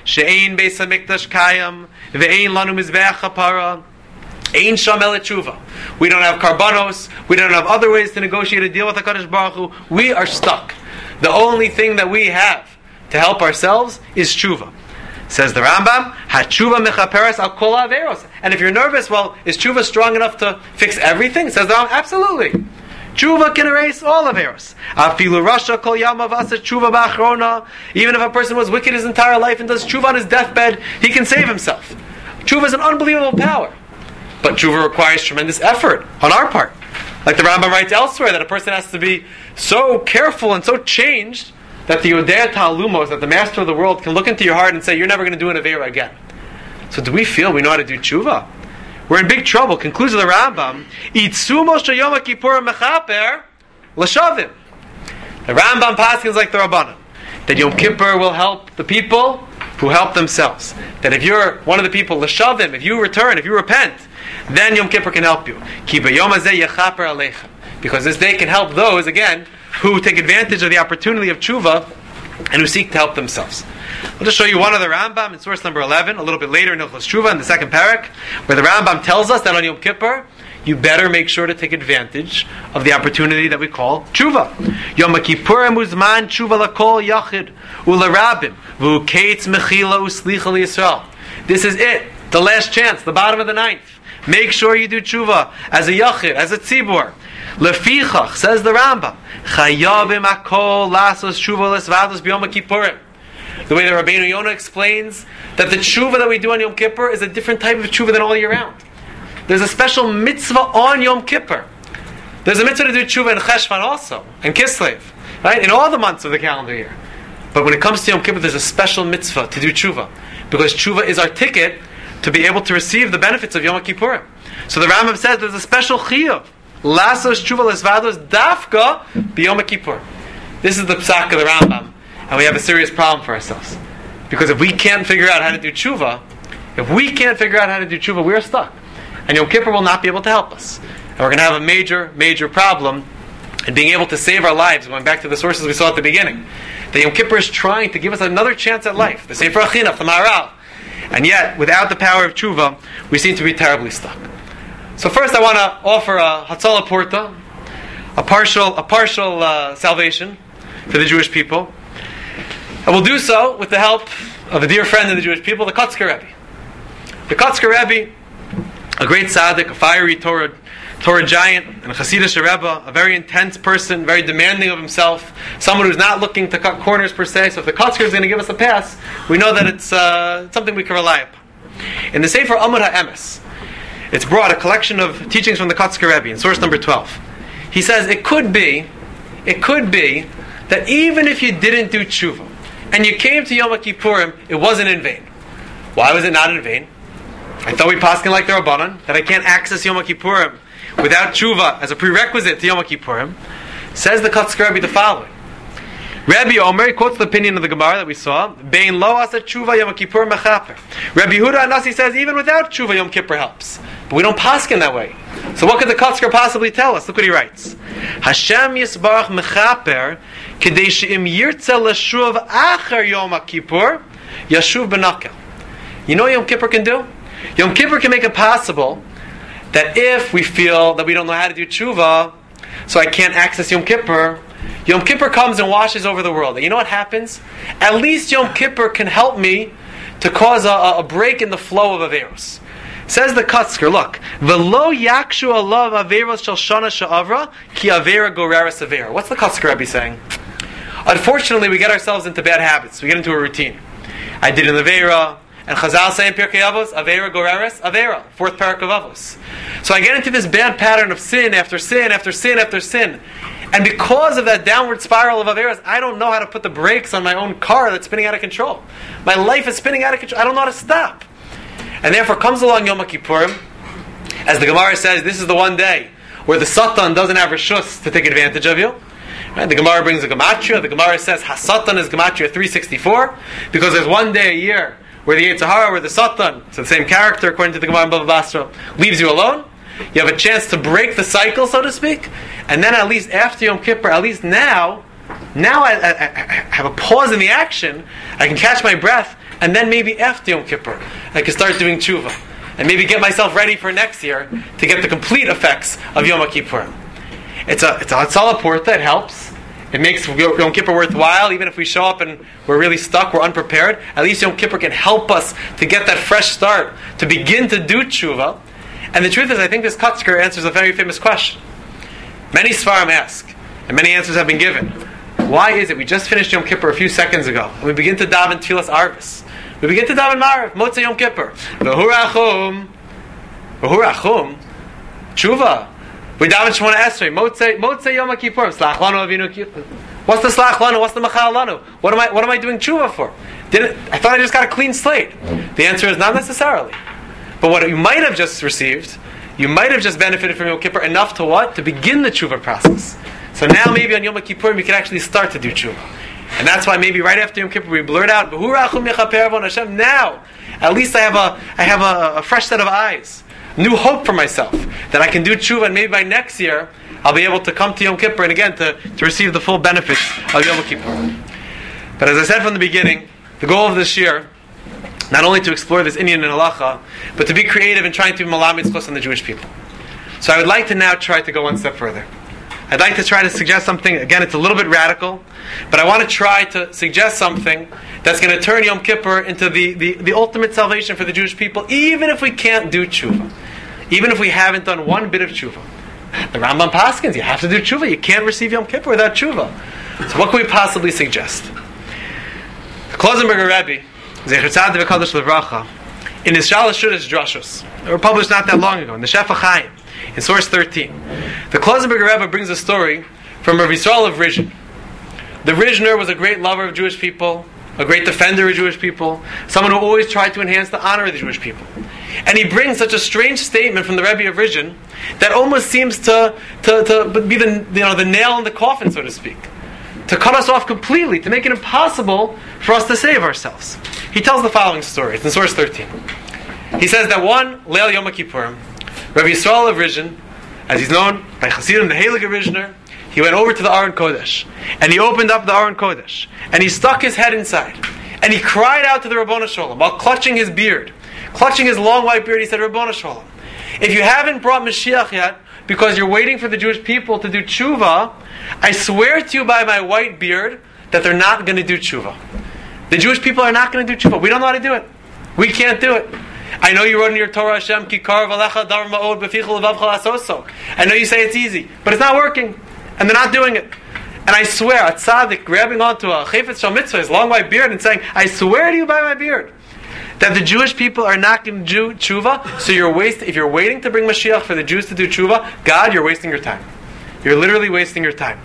she'ein beis hamikdash kayam, ve'ein lanu mizbeach hapara, ein sham el tshuva. We don't have karbanos. We don't have other ways to negotiate a deal with HaKadosh Baruch Hu. We are stuck. The only thing that we have to help ourselves is tshuva. Says the Rambam, "Hatshuva mechaperes al kol averos." And if you're nervous, well, is tshuva strong enough to fix everything? Says the Rambam, absolutely. Tshuva can erase all averos. Afilu rasha kol yamav asa tshuva ba'achrona. Even if a person was wicked his entire life and does tshuva on his deathbed, he can save himself. Tshuva is an unbelievable power, but tshuva requires tremendous effort on our part. Like the Rambam writes elsewhere, that a person has to be so careful and so changed that the Yodea Ta'alumos, that the master of the world, can look into your heart and say, you're never going to do an Aveira again. So do we feel we know how to do tshuva? We're in big trouble. Concludes the Rambam, Itzumo sheyom kippurim mechaper l'shavim. The Rambam paskins like the Rabbanan, that Yom Kippur will help the people who help themselves. That if you're one of the people, l'shavim, if you return, if you repent, then Yom Kippur can help you. Ki b'yom hazeh yechaper aleichem. Because this day can help those, again, who take advantage of the opportunity of tshuva and who seek to help themselves. I'll just show you one other Rambam in source number 11, a little bit later in Hilchos Tshuva, in the second parak, where the Rambam tells us that on Yom Kippur, you better make sure to take advantage of the opportunity that we call tshuva. Yom Kippurim uzman tshuva lakol yachid ularabim v'ukeitz mechila uslicha liyisrael. This is it, the last chance, the bottom of the ninth. Make sure you do tshuva as a yachid, as a tzibur. Lefichach, says the Rambam, chayavim akol lasos tshuva lesvados b'yom kippurim. The way the Rabbeinu Yonah explains that the tshuva that we do on Yom Kippur is a different type of tshuva than all year round. There's a special mitzvah on Yom Kippur. There's a mitzvah to do tshuva in Cheshvan also, and Kislev, right? In all the months of the calendar year. But when it comes to Yom Kippur, there's a special mitzvah to do tshuva, because tshuva is our ticket to be able to receive the benefits of Yom Kippurim. So the Rambam says there's a special chiyuv. Lasos tshuva lesvados dafka b'Yom Kippur. This is the psak of the Rambam, and we have a serious problem for ourselves. Because if we can't figure out how to do tshuva, we're stuck. And Yom Kippur will not be able to help us. And we're going to have a major, major problem in being able to save our lives, going back to the sources we saw at the beginning. That Yom Kippur is trying to give us another chance at life. The Sefer Chinuch, the Maharal. And yet, without the power of tshuva, we seem to be terribly stuck. So first I want to offer a Hatzalah Porta, a partial salvation for the Jewish people. And we'll do so with the help of a dear friend of the Jewish people, the Kotzker Rebbe. The Kotzker Rebbe, a great tzaddik, a fiery Torah giant, and a Hasidic Rebbe, a very intense person, very demanding of himself, someone who's not looking to cut corners per se. So if the Kotzker is going to give us a pass, we know that it's something we can rely upon. In the Sefer Amud HaEmes, it's brought a collection of teachings from the Kotzker Rebbe in source number 12. He says it could be that even if you didn't do tshuva and you came to Yom Kippurim, it wasn't in vain. Why was it not in vain? I thought we paskin like the Rabbanan that I can't access Yom Kippurim without tshuva as a prerequisite to Yom Kippurim. Says the Kotzker Rebbe the following. Rabbi Omer quotes the opinion of the Gemara that we saw. Bein lo asa tshuva Yom Kippur mechaper. Rabbi Yehuda Anasi says even without tshuva Yom Kippur helps. But we don't paskin that way. So what could the Kotzker possibly tell us? Look what he writes. Hashem yisbarach mechaper kedei she'im yirtza l'shuv acher Yom Kippur yashuv benakel. You know what Yom Kippur can do? Yom Kippur can make it possible that if we feel that we don't know how to do tshuva, so I can't access Yom Kippur, Yom Kippur comes and washes over the world. And you know what happens? At least Yom Kippur can help me to cause a break in the flow of Averos. Says the Kotzker, look, V'lo yakshu alav Averos shel shana she'avra ki Avera goreres Avera. What's the Kotzker Rebbe saying? Unfortunately, we get ourselves into bad habits. We get into a routine. I did an Avera, and Chazal say in Pirkei Avos, Avera goreres Avera, fourth parak of Avos. So I get into this bad pattern of sin after sin after sin after sin. And because of that downward spiral of Averas, I don't know how to put the brakes on my own car that's spinning out of control. My life is spinning out of control. I don't know how to stop. And therefore comes along Yom Kippurim. As the Gemara says, this is the one day where the Satan doesn't have reshus to take advantage of you. Right? The Gemara brings a Gematria. The Gemara says Hasatan is Gematria 364, because there's one day a year where the Yetzer Hara, where the Satan, so the same character according to the Gemara in Bava Basra, leaves you alone. You have a chance to break the cycle, so to speak. And then at least after Yom Kippur, at least now I have a pause in the action. I can catch my breath, and then maybe after Yom Kippur, I can start doing tshuva, and maybe get myself ready for next year to get the complete effects of Yom Kippur. It's a Hatzalah Porta. It helps. It makes Yom Kippur worthwhile, even if we show up and we're really stuck, we're unprepared. At least Yom Kippur can help us to get that fresh start, to begin to do tshuva. And the truth is, I think this Kotzker answers a very famous question. Many Sfarim ask, and many answers have been given. Why is it we just finished Yom Kippur a few seconds ago, and we begin to daven Tfilas Arvis? We begin to daven Marav, Motzei Yom Kippur. V'hu rachum, tshuva. We daven Shemona Esrei, Motzei Yom Kippur. Slach lanu avinu kippur. What's the slach lanu? What's the machal lanu? What am I doing tshuva for? I thought I just got a clean slate. The answer is not necessarily. But what you might have just received, you might have just benefited from Yom Kippur enough to what? To begin the tshuva process. So now maybe on Yom Kippur you can actually start to do tshuva. And that's why maybe right after Yom Kippur we blurt out, B'hu rachum yechaper avon Hashem. Now, at least I have a fresh set of eyes. New hope for myself that I can do tshuva, and maybe by next year I'll be able to come to Yom Kippur and again to receive the full benefits of Yom Kippur. But as I said from the beginning, the goal of this year, not only to explore this Indian and halacha, but to be creative in trying to be malam mitzvos on the Jewish people. So I would like to now try to go one step further. I'd like to try to suggest something, again it's a little bit radical, but I want to try to suggest something that's going to turn Yom Kippur into the ultimate salvation for the Jewish people, even if we can't do tshuva. Even if we haven't done one bit of tshuva. The Rambam paskins, you have to do tshuva. You can't receive Yom Kippur without tshuva. So what can we possibly suggest? The Klosenberger Rebbe, Zecher Tzaddik V'Kadosh Levracha, in his Shalosh Shudas Drashos, they were published not that long ago, in the Shefa Chaim, in source 13. The Klosenberger Rebbe brings a story from Rav Yisrael of Rizhin. The Rizhiner was a great lover of Jewish people, a great defender of Jewish people, someone who always tried to enhance the honor of the Jewish people. And he brings such a strange statement from the Rebbe of Rizhin that almost seems to be the nail in the coffin, so to speak. To cut us off completely, to make it impossible for us to save ourselves. He tells the following story. It's in source 13. He says that one Leil Yom Kippurim, Rabbi Yisrael of Rizhin, as he's known by Hasidim, the Heilige Rizhiner, he went over to the Aron Kodesh, and he opened up the Aron Kodesh, and he stuck his head inside, and he cried out to the Rabbona Sholem while clutching his beard, clutching his long white beard. He said, Rabbona Sholem, if you haven't brought Mashiach yet, because you're waiting for the Jewish people to do tshuva, I swear to you by my white beard that they're not going to do tshuva. The Jewish people are not going to do tshuva. We don't know how to do it. We can't do it. I know you wrote in your Torah, Hashem, Kikar v'lecha dar ma'od b'fichel v'avcha asoso. I know you say it's easy, but it's not working. And they're not doing it. And I swear, a tzaddik grabbing onto a chayfetz shal mitzvah, his long white beard, and saying, I swear to you by my beard, that the Jewish people are not going to do tshuva, so if you're waiting to bring Mashiach for the Jews to do tshuva, God, you're wasting your time. You're literally wasting your time.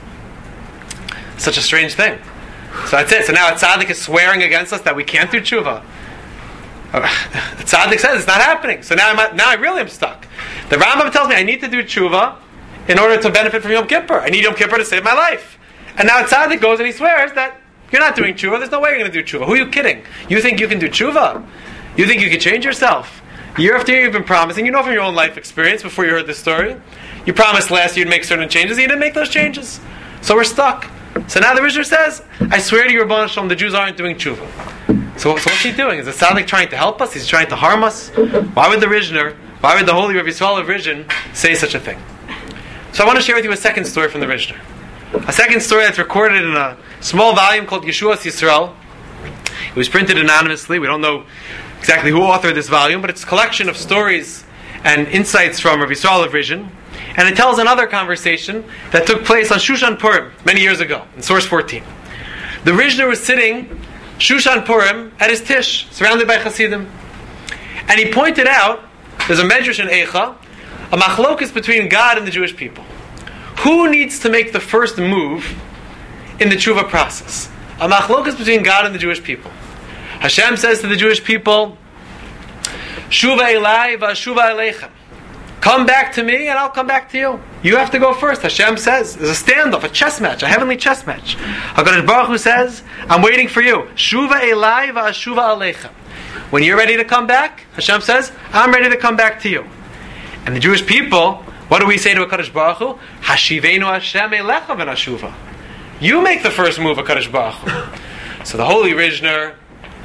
Such a strange thing. So that's it. So now a tzaddik is swearing against us that we can't do tshuva. The tzaddik says it's not happening. So now I really am stuck. The Rambam tells me I need to do tshuva in order to benefit from Yom Kippur. I need Yom Kippur to save my life. And now a tzaddik goes and he swears that you're not doing tshuva. There's no way you're going to do tshuva. Who are you kidding? You think you can do tshuva? You think you can change yourself? Year after year you've been promising. You know from your own life experience before you heard this story. You promised last year you'd make certain changes. You didn't make those changes. So we're stuck. So now the Rizhiner says, I swear to you, Rabbana Shalom, the Jews aren't doing tshuva. So what's he doing? Is the tzaddik trying to help us? He's trying to harm us? Why would the Rizhiner, why would the holy Rav Yisrael of Rizhin say such a thing? So I want to share with you a second story from the Rizhiner. A second story that's recorded in a small volume called Yeshuas Yisrael. It was printed anonymously. We don't know exactly who authored this volume, but it's a collection of stories and insights from Rav Yisrael of Rizhin. And it tells another conversation that took place on Shushan Purim many years ago, in source 14. The Rizhiner was sitting Shushan Purim at his tish, surrounded by Hasidim. And he pointed out, there's a medrash in Eicha, a machlokus between God and the Jewish people. Who needs to make the first move in the tshuva process? A machlokus between God and the Jewish people. Hashem says to the Jewish people, Shuva elai v'ashuva eleichem. Come back to me and I'll come back to you. You have to go first. Hashem says, there's a standoff, a chess match, a heavenly chess match. HaKadosh Baruch Hu says, I'm waiting for you. Shuva elai v'ashuva aleichem. When you're ready to come back, Hashem says, I'm ready to come back to you. And the Jewish people, what do we say to HaKadosh Baruch Hu? Hashivenu Hashem elecha v'nashuva. You make the first move, HaKadosh Baruch Hu. So the holy Rizhiner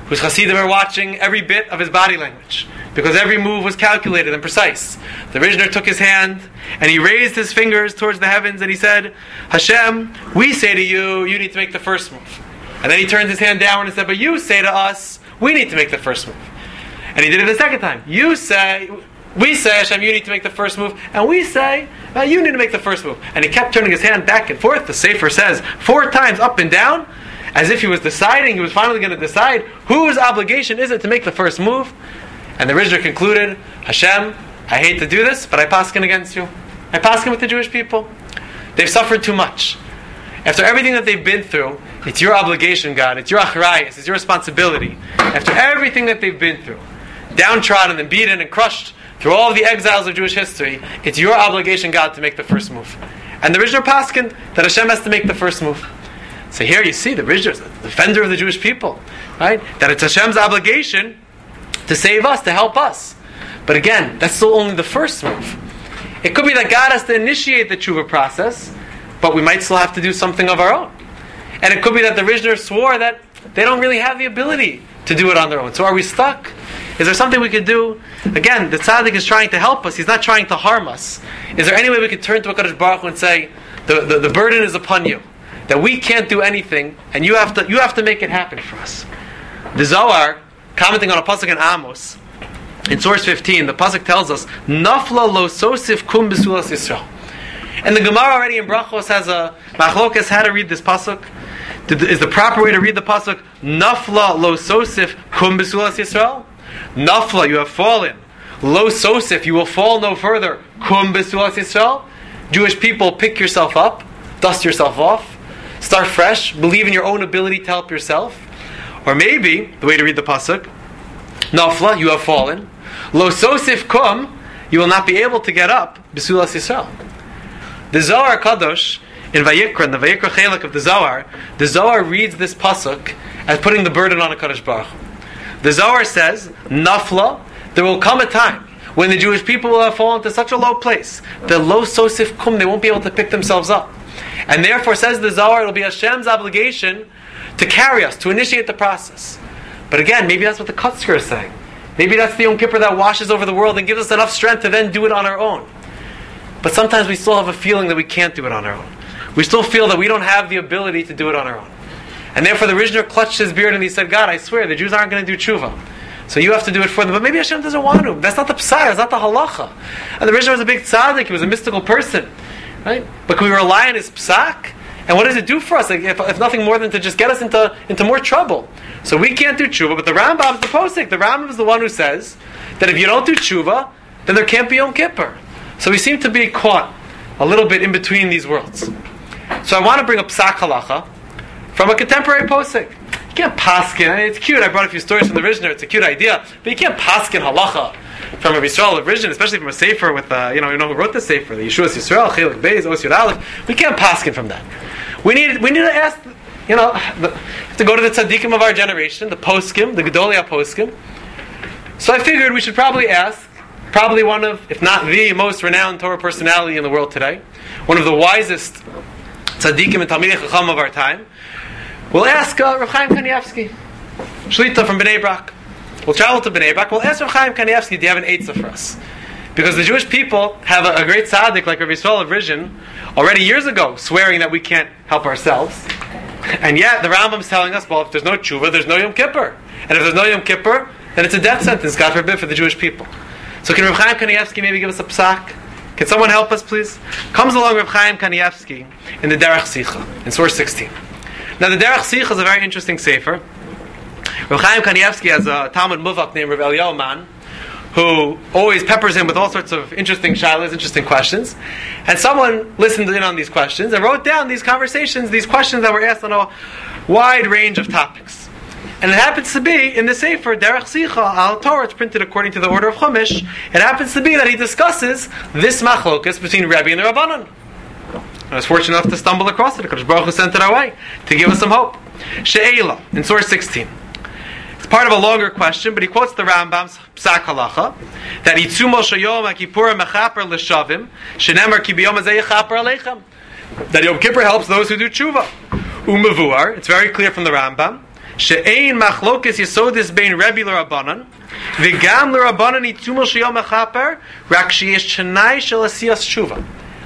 whose Hasidim are watching every bit of his body language, because every move was calculated and precise. The Rizhner took his hand and he raised his fingers towards the heavens and he said, Hashem, we say to you, you need to make the first move. And then he turned his hand down and said, but you say to us, we need to make the first move. And he did it the second time. We say, Hashem, you need to make the first move. And we say, you need to make the first move. And he kept turning his hand back and forth. The Sefer says 4 times up and down, as if he was deciding, he was finally going to decide whose obligation is it to make the first move. And the Rizhner concluded, Hashem, I hate to do this, but I paskin against you. I paskin with the Jewish people. They've suffered too much. After everything that they've been through, it's your obligation, God. It's your achrayus. It's your responsibility. After everything that they've been through, downtrodden and beaten and crushed through all of the exiles of Jewish history, it's your obligation, God, to make the first move. And the Rizhner paskin that Hashem has to make the first move. So here you see the Rizhner is the defender of the Jewish people, right? That it's Hashem's obligation to save us, to help us. But again, that's still only the first move. It could be that God has to initiate the tshuva process, but we might still have to do something of our own. And it could be that the Rizhner swore that they don't really have the ability to do it on their own. So are we stuck? Is there something we could do? Again, the tzaddik is trying to help us. He's not trying to harm us. Is there any way we could turn to HaKadosh Baruch Hu and say, the burden is upon you, that we can't do anything, and you have to make it happen for us? The Zohar, commenting on a pasuk in Amos, in source 15, the pasuk tells us, Nafla lo sosif kum b'sulas Yisrael. And the Gemara already in Brachos has a machlokas how to read this pasuk. Is the proper way to read the pasuk Nafla lo sosif kum b'sulas Yisrael? Nafla, you have fallen. Lo sosif, you will fall no further. Kum b'sulas Yisrael. Jewish people, pick yourself up, dust yourself off, start fresh, believe in your own ability to help yourself. Or maybe the way to read the pasuk, Nafla, you have fallen. Lo sosif kum, you will not be able to get up. B'sulas Yisrael. The Zohar Kadosh in Vayikra, in the Vayikra Chelek of the Zohar reads this pasuk as putting the burden on HaKadosh Baruch Hu. The Zohar says, Nafla, there will come a time when the Jewish people will have fallen to such a low place, the lo sosif kum, they won't be able to pick themselves up. And therefore, says the Zohar, it will be Hashem's obligation to carry us, to initiate the process. But again, maybe that's what the Kotzker is saying. Maybe that's the Yom Kippur that washes over the world and gives us enough strength to then do it on our own. But sometimes we still have a feeling that we can't do it on our own. We still feel that we don't have the ability to do it on our own. And therefore the Rizhner clutched his beard and he said, God, I swear, the Jews aren't going to do tshuva. So you have to do it for them. But maybe Hashem doesn't want to. That's not the psai, that's not the halacha. And the Rizhner was a big tzaddik, he was a mystical person. Right? But can we rely on his psak? And what does it do for us? Like, if nothing more than to just get us into more trouble. So we can't do tshuva, but the Rambam is the posik. The Rambam is the one who says that if you don't do tshuva, then there can't be Yom Kippur. So we seem to be caught a little bit in between these worlds. So I want to bring up psak halacha from a contemporary posik. You can't paskin. I mean, it's cute. I brought a few stories from the Rizhner. It's a cute idea, but you can't paskin halacha from a Yisrael of Rizhner, especially from a sefer with you know who wrote the sefer, the Yeshua's Yisrael, Chelik Beis, Os Yud Aleph. We can't paskin from that. We need to ask. Have to go to the tzaddikim of our generation, the poskim, the Gedolei poskim. So I figured we should probably ask. Probably one of, if not the most renowned Torah personality in the world today, one of the wisest tzaddikim and Talmidei Chacham of our time. We'll ask Rav Chaim Kanievsky, Shlita from Bnei Brak. We'll travel to Bnei Brak. We'll ask Rav Chaim Kanievsky, do you have an eitzah for us? Because the Jewish people have a great tzaddik like Rav Yisrael of Rizhin already years ago swearing that we can't help ourselves. And yet the Rambam is telling us, well, if there's no tshuva, there's no Yom Kippur. And if there's no Yom Kippur, then it's a death sentence, God forbid, for the Jewish people. So can Rav Chaim Kanievsky maybe give us a psak? Can someone help us, please? Comes along Rav Chaim Kanievsky in the Derech Sicha, in source 16. Now the Derech Sicha is a very interesting sefer. Rav Chaim Kanievsky has a Talmud Muvak named Rav Eliyahu Man, who always peppers him with all sorts of interesting shilas, interesting questions. And someone listened in on these questions and wrote down these conversations, these questions that were asked on a wide range of topics. And it happens to be, in the Sefer, Derech Sicha, Al Torah, it's printed according to the order of Chumash, it happens to be that he discusses this machlokas between Rebbe and the Rabbanan. I was fortunate enough to stumble across it. HaKadosh Baruch Hu sent it our way to give us some hope. She'ela, in source 16. It's part of a longer question, but he quotes the Rambam's Psak Halacha, that Yitzumo Shayom HaKippur Mechaper L'Shavim, Shenemar Ki B'Yom Hazeh Yechaper Aleichem. That Yom Kippur helps those who do tshuva. Umevuar, it's very clear from the Rambam, she'ein machlokes yesodis bein Rebbe l'Rabbanan, v'gam l'Rabbanan itzumah sheyom mechaper, rak sheyesh shenai shel asiyas tshuva.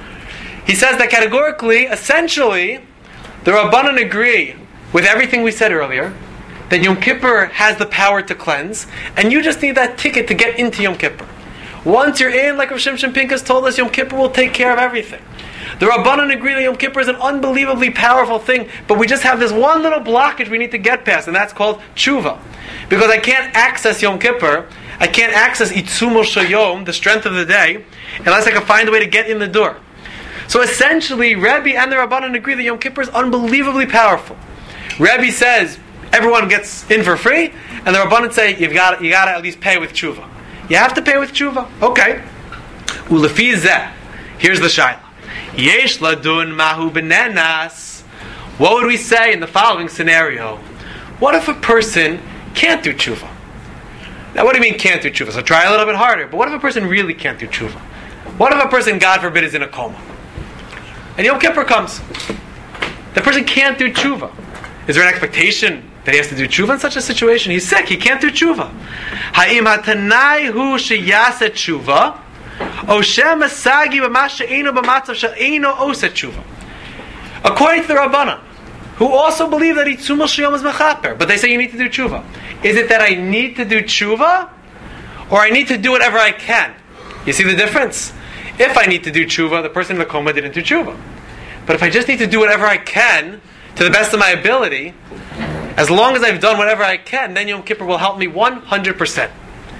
He says that categorically, essentially, the Rabbanan agree with everything we said earlier, that Yom Kippur has the power to cleanse, and you just need that ticket to get into Yom Kippur. Once you're in, like Rav Shimshon Pinkus told us, Yom Kippur will take care of everything. The Rabbanan agree that Yom Kippur is an unbelievably powerful thing, but we just have this one little blockage we need to get past, and that's called tshuva. Because I can't access Yom Kippur, I can't access Itzumo Shayom, the strength of the day, unless I can find a way to get in the door. So essentially, Rebbe and the Rabbanan agree that Yom Kippur is unbelievably powerful. Rebbe says everyone gets in for free, and the Rabbanan say you got to at least pay with tshuva. You have to pay with tshuva. Okay. Ulefi zeh. Here's the shayla. Yesh ladun mahu benenas. What would we say in the following scenario? What if a person can't do tshuva? Now, what do you mean can't do tshuva? So try a little bit harder. But what if a person really can't do tshuva? What if a person, God forbid, is in a coma? And Yom Kippur comes. The person can't do tshuva. Is there an expectation that he has to do tshuva in such a situation? He's sick, he can't do tshuva. Ha'im hatanai hu sheyase tshuva, o shem asagi b'ma she'eino b'matzav she'eino oseh tshuva. According to the Rabbanan, who also believe that Itzumah Sheyom is mechaper, but they say you need to do tshuva. Is it that I need to do tshuva, or I need to do whatever I can? You see the difference? If I need to do tshuva, the person in the coma didn't do tshuva. But if I just need to do whatever I can, to the best of my ability, as long as I've done whatever I can, then Yom Kippur will help me 100%.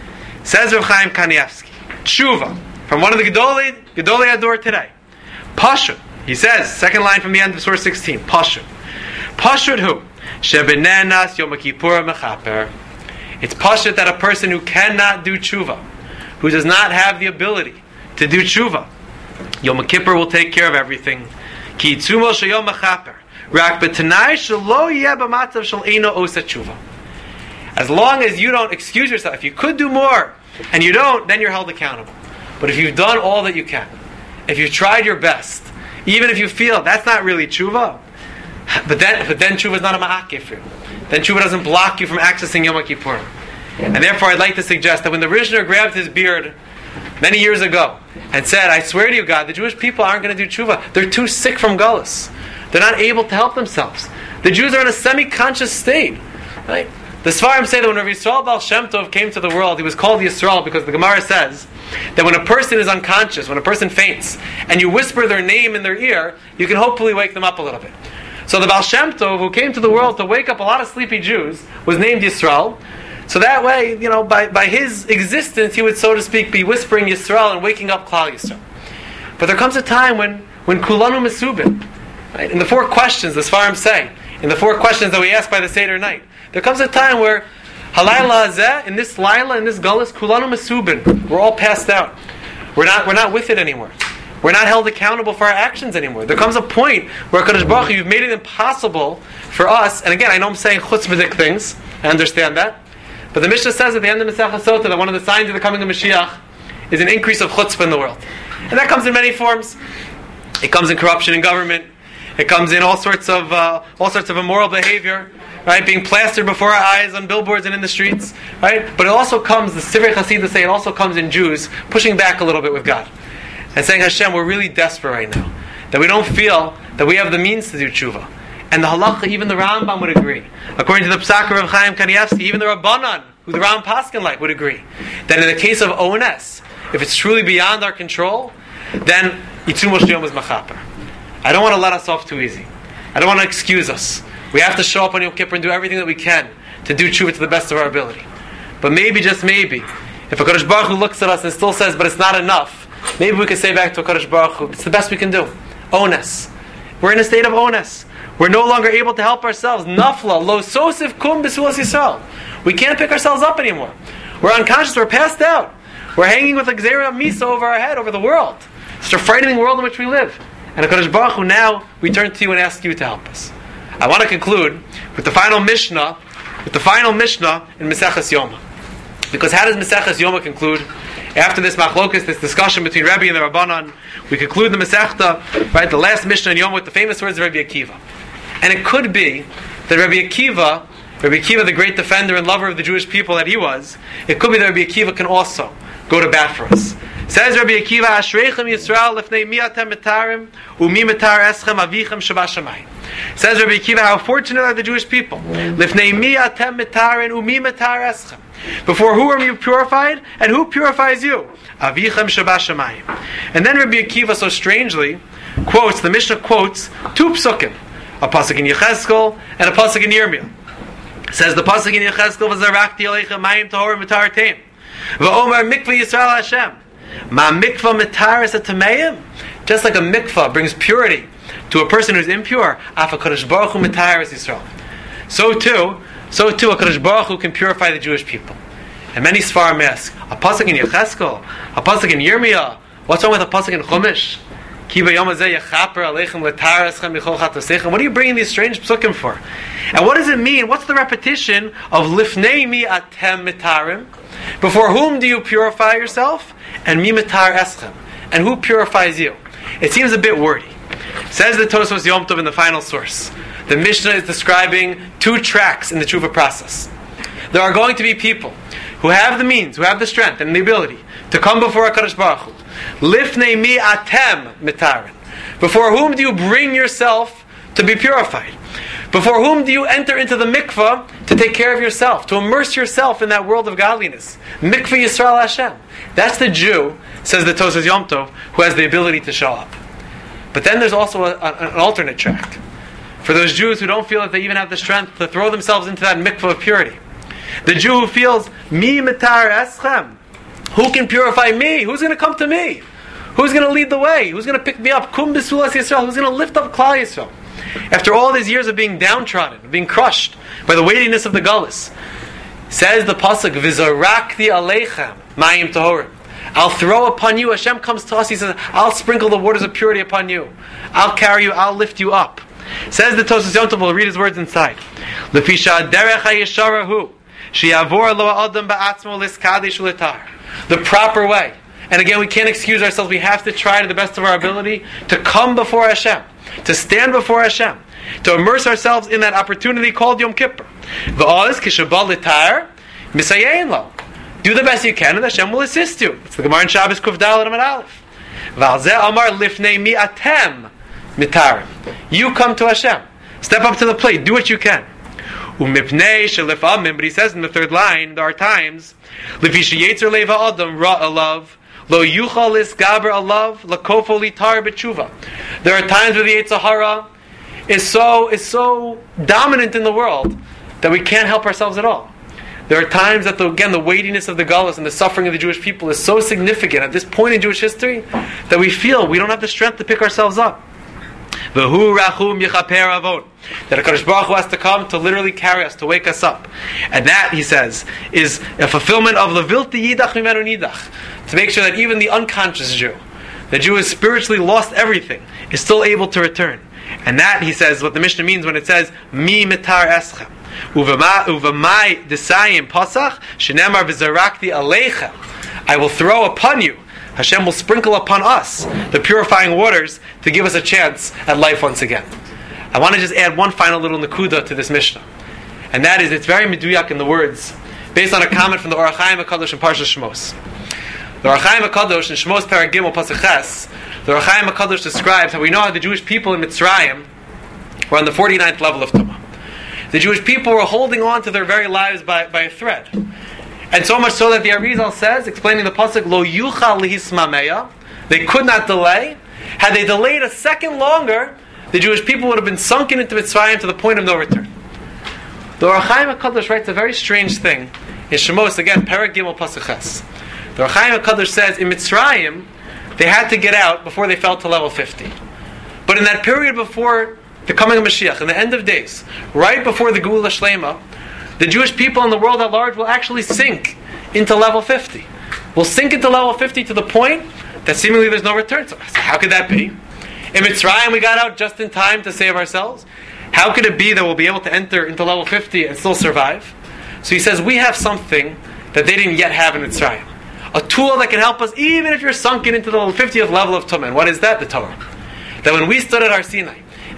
Says Rav Chaim Kanievsky, tshuva, from one of the Gedolei Ador today. Pashut, he says, second line from the end of Surah 16, Pashut. Pashut who? Shebenenas Yom Kippur mechaper. It's pashut that a person who cannot do tshuva, who does not have the ability to do tshuva, Yom Kippur will take care of everything. Ki itzumo sheyom mechaper. Rak b'tanai shelo yeh b'matzav shel eino oseh tshuva. As long as you don't excuse yourself, if you could do more and you don't, then you're held accountable. But if you've done all that you can, if you've tried your best, even if you feel that's not really tshuva, but then tshuva is not a ma'akif for you. Then tshuva doesn't block you from accessing Yom Kippur. And therefore, I'd like to suggest that when the Rishner grabbed his beard many years ago and said, "I swear to you, God, the Jewish people aren't going to do tshuva. They're too sick from Gullus. They're not able to help themselves. The Jews are in a semi-conscious state." Right? The Sfarim say that when Rav Yisrael Baal Shem Tov came to the world, he was called Yisrael because the Gemara says that when a person is unconscious, when a person faints, and you whisper their name in their ear, you can hopefully wake them up a little bit. So the Baal Shem Tov, who came to the world to wake up a lot of sleepy Jews, was named Yisrael. So that way, by his existence, he would, so to speak, be whispering Yisrael and waking up Klal Yisrael. But there comes a time when Kulanu Mesubin, right? In the 4 questions, the Sfarim say, in the 4 questions that we ask by the Seder night, there comes a time where Halayla Hazeh, in this Laila, in this Gullus, Kulanu Mesubin, we're all passed out. We're not with it anymore. We're not held accountable for our actions anymore. There comes a point where HaKadosh Baruch Hu, you've made it impossible for us, and again, I know I'm saying chutzpahdik things, I understand that, but the Mishnah says at the end of Masechah Sotah that one of the signs of the coming of Mashiach is an increase of chutzpah in the world. And that comes in many forms. It comes in corruption in government. It comes in all sorts of immoral behavior, right? Being plastered before our eyes on billboards and in the streets, right? But it also comes, the Sivrei Chassidus say, it also comes in Jews pushing back a little bit with God and saying, Hashem, we're really desperate right now, that we don't feel that we have the means to do tshuva. And the halacha, even the Rambam would agree. According to the Psak of Rav Chaim Kanievsky, even the Rabbanan, who the Rambam Paskin like, would agree that in the case of ONS, if it's truly beyond our control, then Yitzum Sheyom is machaper. I don't want to let us off too easy. I don't want to excuse us. We have to show up on Yom Kippur and do everything that we can to do tshuva to the best of our ability. But maybe, just maybe, if HaKadosh Baruch Hu looks at us and still says, but it's not enough, maybe we can say back to HaKadosh Baruch Hu, it's the best we can do. Onus. We're in a state of onus. We're no longer able to help ourselves. Nafla, lo sosif kum b'sulas Yisrael. We can't pick ourselves up anymore. We're unconscious, we're passed out. We're hanging with a Gzeira Misa over our head, over the world. It's a frightening world in which we live. And HaKadosh Baruch Hu, now we turn to you and ask you to help us. I want to conclude with the final Mishnah in Maseches Yoma. Because how does Maseches Yoma conclude? After this machlokas, this discussion between Rebbe and the Rabbanan, we conclude the Masechta, right, the last Mishnah in Yoma, with the famous words of Rebbe Akiva. And it could be that Rebbe Akiva Rabbi Akiva, the great defender and lover of the Jewish people that he was, it could be that Rabbi Akiva can also go to bat for us. Says Rabbi Akiva, Ashreichem Yisrael lefnei mi atem mitarim umi mitar eschem avichem shabashamayim. Says Rabbi Akiva, how fortunate are the Jewish people. Lifnei mi atem mitarim umi mitar eschem. Before who are you purified, and who purifies you? Avichem shabashamayim. And then Rabbi Akiva, so strangely, quotes, the Mishnah quotes two psukim, a pasuk in Yechezkel and a pasuk in Yirmiyah. Says the pasuk in Yechezkel, "V'zarakti aleichem mayim tahorim mitarteim, v'omer mikvah Yisrael Hashem, ma mikvah mitaris atameim." Just like a mikvah brings purity to a person who's impure, af HaKadosh Baruch Hu mitaris Yisrael. So too, HaKadosh Baruch Hu can purify the Jewish people. And many Sfarim ask, a pasuk in Yechezkel, a pasuk in Yirmiyah, what's wrong with a pasuk in Chumash? What are you bringing these strange psukim for? And what does it mean? What's the repetition of lifnei mi atem mitarim? Before whom do you purify yourself? And mi mitar eschem. And who purifies you? It seems a bit wordy. Says the Tosfos Yom Tov in the final source. The Mishnah is describing two tracks in the tshuva process. There are going to be people who have the means, who have the strength and the ability to come before HaKadosh Baruch Hu. Lifnei mi atem mitarin. Before whom do you bring yourself to be purified? Before whom do you enter into the mikvah to take care of yourself, to immerse yourself in that world of godliness? Mikvah Yisrael Hashem. That's the Jew, says the Tosfos Yom Tov, who has the ability to show up. But then there's also an alternate track. For those Jews who don't feel that they even have the strength to throw themselves into that mikvah of purity. The Jew who feels, mi mitar eschem. Who can purify me? Who's going to come to me? Who's going to lead the way? Who's going to pick me up? Kum b'sulas Yisrael. Who's going to lift up Klal Yisrael? After all these years of being downtrodden, being crushed by the weightiness of the gullus, says the pasuk, "V'zarakti aleichem mayim tahorim." I'll throw upon you. Hashem comes to us. He says, "I'll sprinkle the waters of purity upon you. I'll carry you. I'll lift you up." Says the Tosfos Yom Tov. We'll read his words inside. Lefisha derech hayeshara hu sheyavor lo adam ba'atzmo liskadesh uletar. The proper way. And again, we can't excuse ourselves. We have to try to the best of our ability to come before Hashem, to stand before Hashem, to immerse ourselves in that opportunity called Yom Kippur. V'oz kishabal litar misayein lo. Do the best you can, and Hashem will assist you. It's the Gemara in Shabbos Kuf Daled Amud Aleph. V'alzeh amar lifnei mi atem mitarim. You come to Hashem. Step up to the plate. Do what you can. Umipnei shelifamim. But he says in the third line, there are times Lefishi yetzer leva adam ra alav lo yuchal isgaber alav lakofo litar b'tshuva. There are times where the Yetzer Hara is so dominant in the world that we can't help ourselves at all. There are times that the weightiness of the galus and the suffering of the Jewish people is so significant at this point in Jewish history that we feel we don't have the strength to pick ourselves up. V'hu rachum yechaper avon. That HaKadosh Baruch Hu has to come to literally carry us, to wake us up. And that, he says, is a fulfillment of levilti yidach mimenu nidach. To make sure that even the unconscious Jew, the Jew has spiritually lost everything, is still able to return. And that, he says, what the Mishnah means when it says, mi mitar eschem. Uvamai desayim pasach, shenemar v'zarakti aleichem. I will throw upon you. Hashem will sprinkle upon us the purifying waters to give us a chance at life once again. I want to just add one final little nakuda to this Mishnah. And that is, it's very meduyak in the words, based on a comment from the Or HaChaim HaKadosh in Parshas Shmos. The Or HaChaim HaKadosh in Shmos Perek Gimel Pasuk Ches, the Or HaChaim HaKadosh describes how we know how the Jewish people in Mitzrayim were on the 49th level of Tumah. The Jewish people were holding on to their very lives by a thread. And so much so that the Arizal says, explaining the pasuk, Lo yuchal lihismameya, they could not delay. Had they delayed a second longer, the Jewish people would have been sunken into Mitzrayim to the point of no return. The Or HaChaim HaKadosh writes a very strange thing in Shemos, again, Perek Gimel Pasuk Ches. The Or HaChaim HaKadosh says, in Mitzrayim, they had to get out before they fell to level 50. But in that period before the coming of Mashiach, in the end of days, right before the Geula Shlema, the Jewish people in the world at large will actually sink into level 50. Will sink into level 50 to the point that seemingly there's no return. So how could that be? In Mitzrayim we got out just in time to save ourselves. How could it be that we'll be able to enter into level 50 and still survive? So he says we have something that they didn't yet have in Mitzrayim. A tool that can help us even if you're sunken into the 50th level of Tumah. And what is that? The Torah. That when we stood at Har Sinai,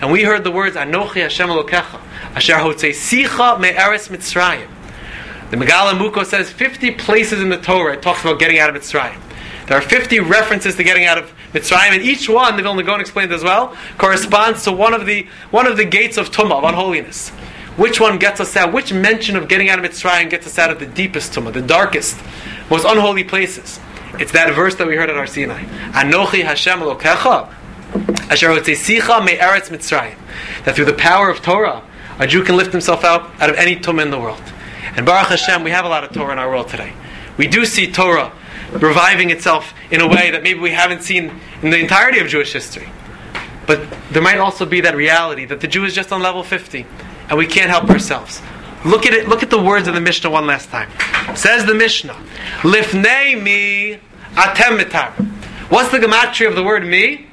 and we heard the words Anochi Hashem Elokecha, Asher Hotzesicha Me'eretz Mitzrayim. The Megala Muko says 50 places in the Torah it talks about getting out of Mitzrayim. There are 50 references to getting out of Mitzrayim, and each one, the Vilna Gaon explained as well, corresponds to one of the gates of Tumah, of unholiness. Which one gets us out? Which mention of getting out of Mitzrayim gets us out of the deepest Tumah, the darkest, most unholy places? It's that verse that we heard at Har Sinai. Anochi Hashem Elokecha, Asher Hotzesicha Me'eretz Mitzrayim. That through the power of Torah, a Jew can lift himself out of any Tumah in the world. And Baruch Hashem, we have a lot of Torah in our world today. We do see Torah reviving itself in a way that maybe we haven't seen in the entirety of Jewish history. But there might also be that reality that the Jew is just on level 50, and we can't help ourselves. Look at it. Look at the words of the Mishnah one last time. Says the Mishnah, Lifnei mi atem mitar. What's the gematria of the word mi?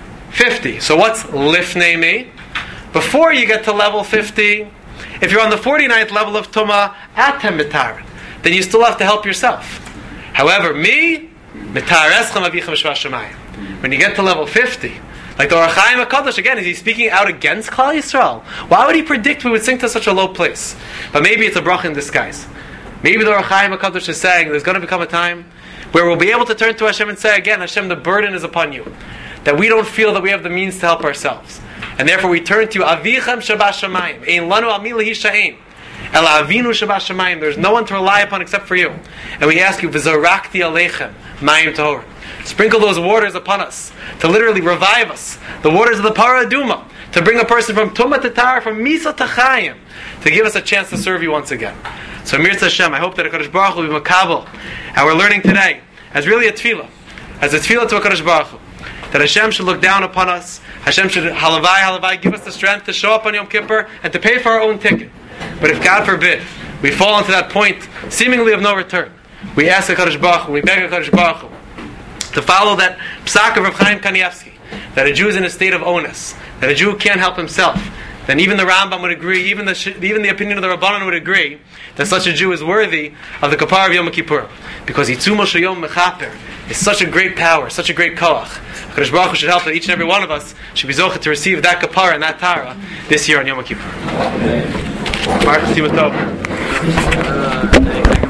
50. So what's Lifnei mi? Before you get to level 50, if you're on the 49th level of Tumah, atem mitar, then you still have to help yourself. However, mi mitar eschem avichem shvas shemayim. When you get to level 50, like the Ohr HaChaim HaKadosh, again, is he speaking out against Klal Yisrael? Why would he predict we would sink to such a low place? But maybe it's a bracha in disguise. Maybe the Ohr HaChaim HaKadosh is saying there's going to become a time where we'll be able to turn to Hashem and say again, Hashem, the burden is upon you. That we don't feel that we have the means to help ourselves. And therefore we turn to you, Avichem Shabbat Shamayim. Ein lanu al mi lehishaim. El avinu Shabbat Shamayim. There's no one to rely upon except for you. And we ask you, V'zorakti aleichem mayim tahor. Sprinkle those waters upon us to literally revive us. The waters of the Parah Aduma, to bring a person from Tumah to Tar, from Misa to Chayim, to give us a chance to serve you once again. So Mirza Hashem, I hope that HaKadosh Baruch Hu will be makabel and we're learning today as really a tefillah, as a tefillah to HaKadosh Baruch Hu, that Hashem should look down upon us. Hashem should halavai give us the strength to show up on Yom Kippur and to pay for our own ticket. But if God forbid we fall into that point seemingly of no return, we ask HaKadosh Baruch Hu, we beg HaKadosh Baruch Hu to follow that psak of Rav Chaim Kanievsky, that a Jew is in a state of onus, that a Jew can't help himself. Then even the Rambam would agree, even the opinion of the Rabbanan would agree, that such a Jew is worthy of the kapara of Yom Kippur, because Yitzumo Sheyom Mechaper is such a great power, such a great koach. HaKadosh Baruch Hu should help that each and every one of us should be zocheh to receive that kapara and that tara this year on Yom Kippur.